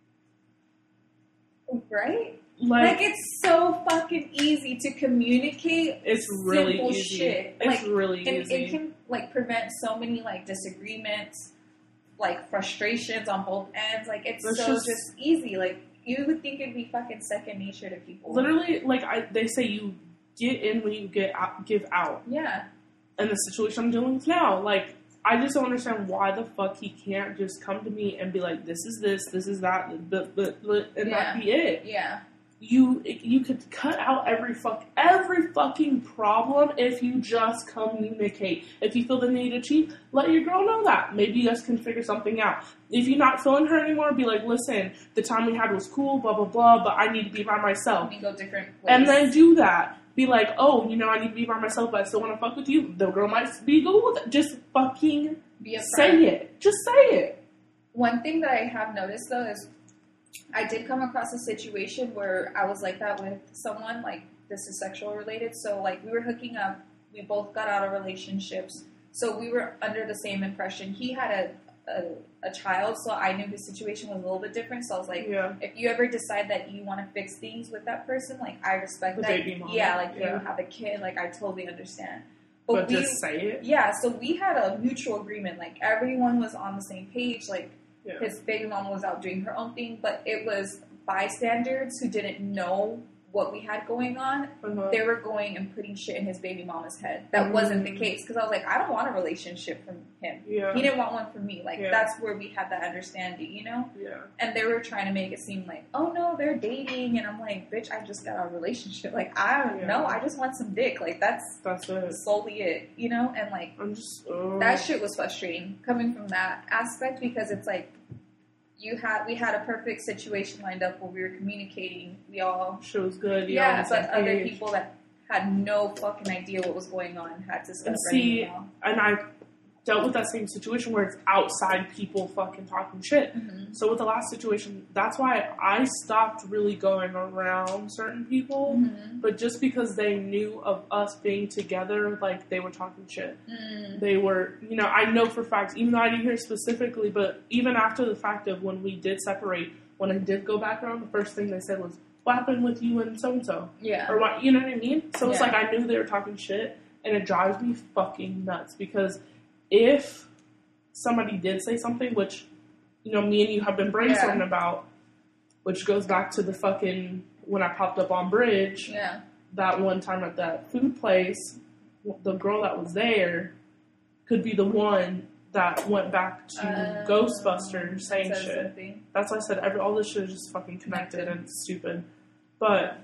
Right? Like it's so fucking easy to communicate. It's really easy. Shit. It's really easy. It can, like, prevent so many, like, disagreements, like, frustrations on both ends. Like, it's just easy. Like, You would think it'd be fucking second nature to people. Literally, like, they say you get in when you give out. Yeah. And the situation I'm dealing with now, like, I just don't understand why the fuck he can't just come to me and be like, this is this is that, and that be it. Yeah. You could cut out every fucking problem if you just communicate. If you feel the need to cheat, let your girl know that. Maybe you guys can figure something out. If you're not feeling her anymore, be like, listen, the time we had was cool, blah, blah, blah, but I need to be by myself. We go different ways. And then do that. Be like, oh, you know, I need to be by myself, but I still want to fuck with you. The girl might be cool with it. Just fucking say it. Just say it. One thing that I have noticed, though, is I did come across a situation where I was like that with someone, like, this is sexual related. So, like, we were hooking up. We both got out of relationships. So we were under the same impression. He had a child, so I knew his situation was a little bit different. So I was like, if you ever decide that you want to fix things with that person, like, I respect that. Baby mama. Yeah, like, you have a kid, like, I totally understand. But just say it? Yeah, so we had a mutual agreement. Like, everyone was on the same page. Like, his baby mama was out doing her own thing, but it was bystanders who didn't know what we had going on. They were going and putting shit in his baby mama's head. That wasn't the case, because I was like, I don't want a relationship from him. He didn't want one from me. Like, that's where we had that understanding, you know? And they were trying to make it seem like, oh no, they're dating, and I'm like, bitch, I just got a relationship. Like, I don't know, I just want some dick. Like, that's it. Solely it, you know? And like, that shit was frustrating coming from that aspect, because it's like, we had a perfect situation lined up where we were communicating. We all... Shit was good. Yeah, but other people that had no fucking idea what was going on had to start running. And I dealt with that same situation where it's outside people fucking talking shit. So with the last situation, that's why I stopped really going around certain people. But just because they knew of us being together, like, they were talking shit. They were, you know, I know for facts, even though I didn't hear specifically, but even after the fact of when we did separate, when I did go back around, the first thing they said was, what happened with you and so-and-so? Yeah. Or what, you know what I mean? So it's like, I knew they were talking shit, and it drives me fucking nuts, because if somebody did say something, which, you know, me and you have been brainstorming about, which goes back to the fucking, when I popped up on Bridge, that one time at that food place, the girl that was there could be the one that went back to Ghostbusters saying shit. Something. That's why I said all this shit is just fucking connected and it's stupid. But,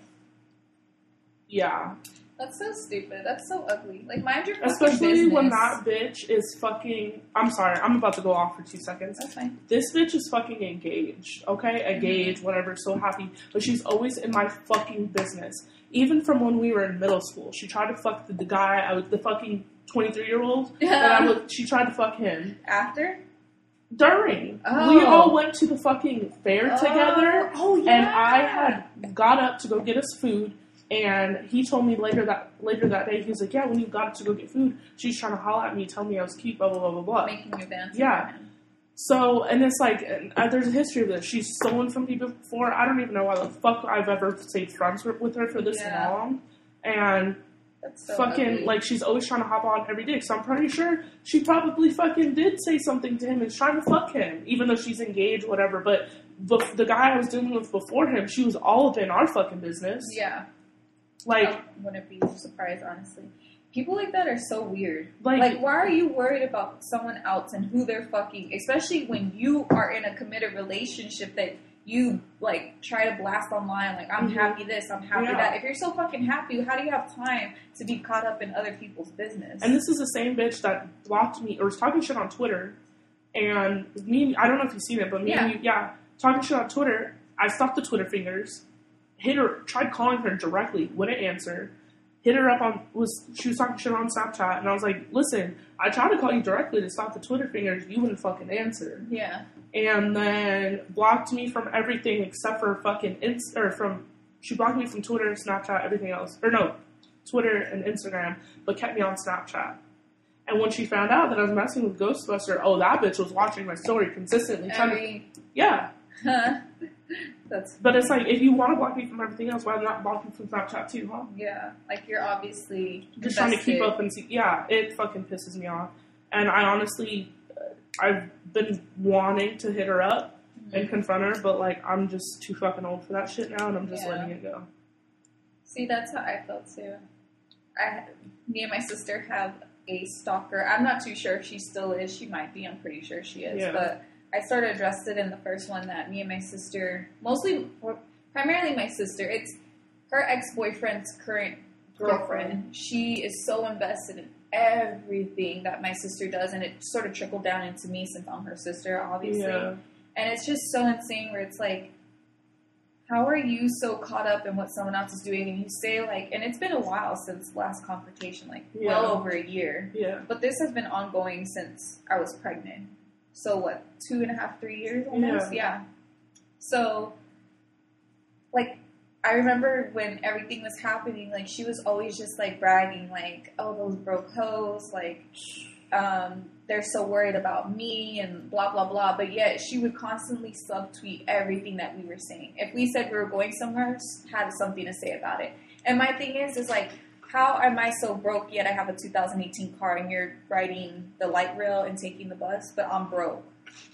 yeah. That's so stupid. That's so ugly. Like, mind your fucking Especially business. when that bitch is fucking... I'm sorry, I'm about to go off for 2 seconds. That's fine. This bitch is fucking engaged, okay? Engaged, whatever, so happy. But she's always in my fucking business. Even from when we were in middle school. She tried to fuck the guy, the fucking 23-year-old. She tried to fuck him. After? During. We all went to the fucking fair together. Oh, yeah. And I had got up to go get us food. And he told me later that day, he was like, yeah, when you got up to go get food, she's trying to holler at me, tell me I was cute, blah, blah, blah, blah, blah. Making you dance. Yeah. So, and it's like, there's a history of this. She's stolen from people before. I don't even know why the fuck I've ever stayed friends with her for this long. And so fucking, ugly. like, she's always trying to hop on every day. So I'm pretty sure she probably fucking did say something to him and is trying to fuck him, even though she's engaged, whatever. But the guy I was dealing with before him, she was all up in our fucking business. Yeah. Like, I wouldn't be surprised, honestly. People like that are so weird. Like, why are you worried about someone else and who they're fucking? Especially when you are in a committed relationship that you, like, try to blast online. Like, I'm happy this, I'm happy that. If you're so fucking happy, how do you have time to be caught up in other people's business? And this is the same bitch that blocked me, or was talking shit on Twitter. And me, I don't know if you've seen it, but me and you, talking shit on Twitter. I stopped the Twitter fingers. Hit her, tried calling her directly, wouldn't answer. Hit her up she was talking shit on Snapchat, and I was like, listen, I tried to call you directly to stop the Twitter fingers, you wouldn't fucking answer. Yeah. And then blocked me from everything except for fucking, she blocked me from Twitter, Snapchat, everything else. Or no, Twitter and Instagram, but kept me on Snapchat. And when she found out that I was messing with Ghostbuster, that bitch was watching my story consistently. Yeah. But it's like, if you want to block me from everything else, why not block me from Snapchat too, huh? Yeah, like you're obviously just trying to keep up and see. Yeah, it fucking pisses me off. And I honestly, I've been wanting to hit her up, and confront her, but, like, I'm just too fucking old for that shit now, and I'm just letting it go. See, that's how I felt, too. Me and my sister have a stalker. I'm not too sure if she still is. She might be. I'm pretty sure she is. Yeah. But I sort of addressed it in the first one that me and my sister, primarily my sister, it's her ex-boyfriend's current girlfriend. She is so invested in everything that my sister does, and it sort of trickled down into me since I'm her sister, obviously. Yeah. And it's just so insane where it's like, how are you so caught up in what someone else is doing, and you say, like, and it's been a while since last confrontation, like, well over a year. Yeah. But this has been ongoing since I was pregnant. So, what, 2.5, 3 years almost? Yeah. So, like, I remember when everything was happening, like, she was always just, like, bragging, like, oh, those broke hoes, like, they're so worried about me and blah, blah, blah. But yet she would constantly subtweet everything that we were saying. If we said we were going somewhere, had something to say about it. And my thing is like, how am I so broke yet I have a 2018 car and you're riding the light rail and taking the bus, but I'm broke?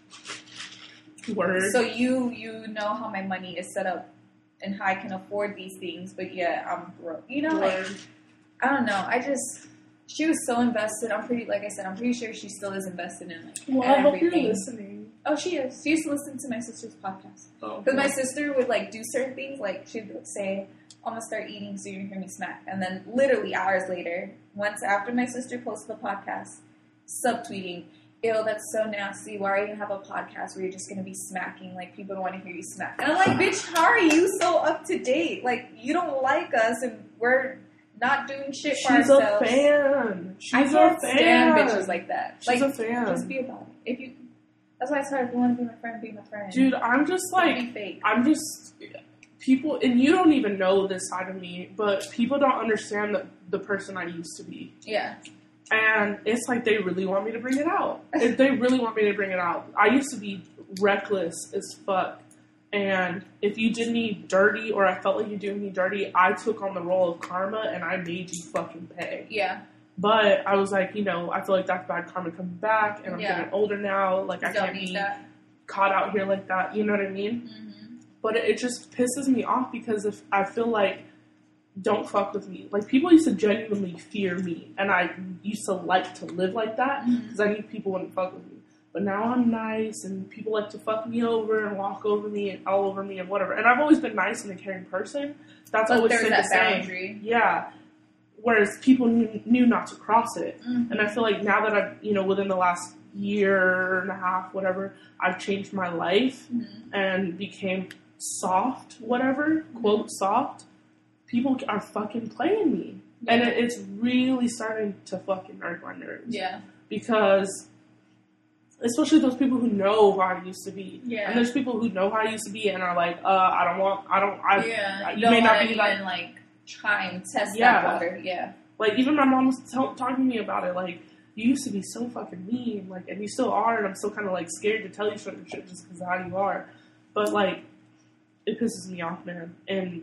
Word. So you know how my money is set up and how I can afford these things, but yet I'm broke. You know, like, I don't know. She was so invested. I'm pretty sure she still is invested in, like, everything. I hope you're listening. Oh, she is. She used to listen to my sister's podcast. Because my sister would, like, do certain things. Like, she'd say, I'm going to start eating so you can hear me smack. And then literally hours later, once after my sister posted the podcast, subtweeting, ew, that's so nasty. Why are you going to have a podcast where you're just going to be smacking? Like, people don't want to hear you smack. And I'm like, bitch, how are you so up to date? Like, you don't like us and we're not doing shit for ourselves. She's a fan. I can't stand bitches like that. She's a fan. Just be about it. That's why I started. If you want to be my friend, be my friend. Dude, I'm just like, people, and you don't even know this side of me, but people don't understand the person I used to be. Yeah. And it's like they really want me to bring it out. They really want me to bring it out. I used to be reckless as fuck. And if you did me dirty or I felt like you did me dirty, I took on the role of karma and I made you fucking pay. Yeah. But I was like, you know, I feel like that's bad karma coming back and I'm getting older now. Like, I can't be caught out here like that. You know what I mean? Mm-hmm. But it just pisses me off because if I feel like, don't fuck with me. Like, people used to genuinely fear me. And I used to like to live like that because I knew people wouldn't fuck with me. But now I'm nice, and people like to fuck me over and walk over me and all over me and whatever. And I've always been nice and a caring person. That's always been the same. Yeah. Whereas people knew not to cross it. Mm-hmm. And I feel like now that I've, you know, within the last year and a half, whatever, I've changed my life and became soft, whatever, quote, soft. People are fucking playing me. Yeah. And it's really starting to fucking irk my nerves. Yeah. Because... especially those people who know how I used to be. Yeah. And there's people who know how I used to be and are like, you may not be even, like, try and test that water. Yeah. Like, even my mom was talking to me about it. Like, you used to be so fucking mean. Like, and you still are. And I'm still kind of, like, scared to tell you certain shit just because of how you are. But, like, it pisses me off, man. And,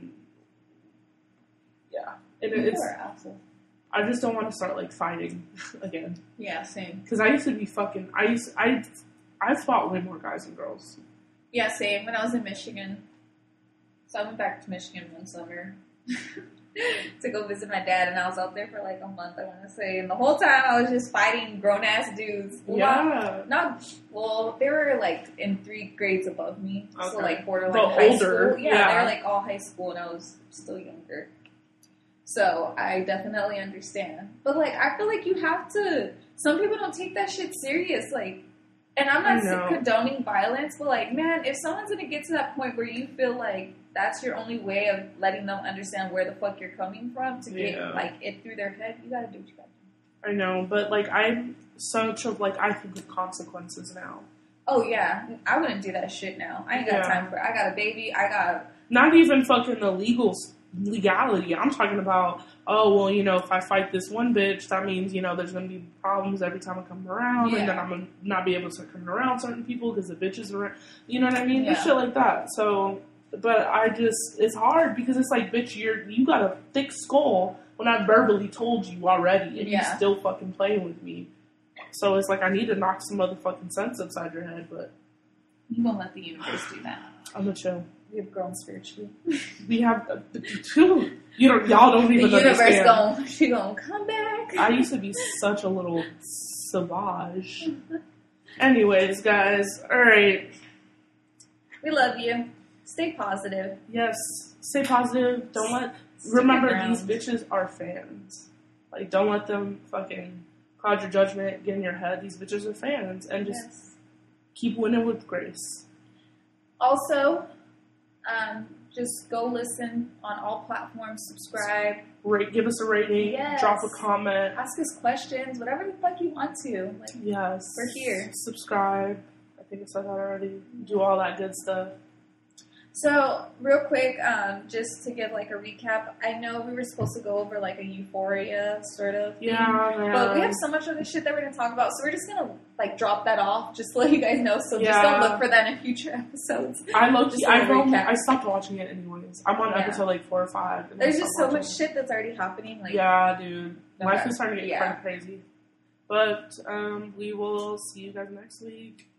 yeah. And it's... I just don't want to start, like, fighting again. Yeah, same. Because I used to be fucking... I fought way more guys than girls. Yeah, same. When I was in Michigan. So I went back to Michigan one summer to go visit my dad, and I was out there for, like, a month, I want to say. And the whole time I was just fighting grown-ass dudes. Yeah. They were, like, in 3 grades above me. Okay. So, like, borderline high school. Yeah, they were, like, all high school, and I was still younger. So, I definitely understand. But, like, I feel like you have to... Some people don't take that shit serious. Like, and I'm not condoning violence, but, like, man, if someone's going to get to that point where you feel like that's your only way of letting them understand where the fuck you're coming from to get, like, it through their head, you gotta do what you gotta do. I know, but, like, I'm such a, like, I think of consequences now. Oh, yeah. I wouldn't do that shit now. I ain't got time for it. I got a baby. I got... Not even fucking the legality. I'm talking about, oh, well, you know, if I fight this one bitch, that means, you know, there's going to be problems every time I come around, and then I'm going to not be able to start coming around certain people because the bitches are, you know what I mean? Yeah. Shit like that. So, but it's hard because it's like, bitch, you got a thick skull when I verbally told you already, and you still fucking playing with me. So it's like, I need to knock some motherfucking sense upside your head, but You won't let the universe do that. I'm gonna chill. We have grown spiritually. We have y'all don't even understand. The universe she gonna come back. I used to be such a little savage. Anyways, guys, all right. We love you. Stay positive. Yes, stay positive. Remember, these bitches are fans. Like, don't let them fucking cloud your judgment, get in your head. These bitches are fans, and just keep winning with grace. Also, just go listen on all platforms. Subscribe. Give us a rating. Yes. Drop a comment. Ask us questions. Whatever the fuck you want to. Like, yes. We're here. Subscribe. I think I said that already. Do all that good stuff. So, real quick, just to give like a recap, I know we were supposed to go over like a Euphoria sort of thing, but we have so much other shit that we're gonna talk about, so we're just gonna like drop that off just to let you guys know. So just don't look for that in future episodes. I stopped watching it anyways. I'm on episode like 4 or 5. There's just so much shit that's already happening. Like, yeah, dude, life is starting to get kind of crazy. But we will see you guys next week.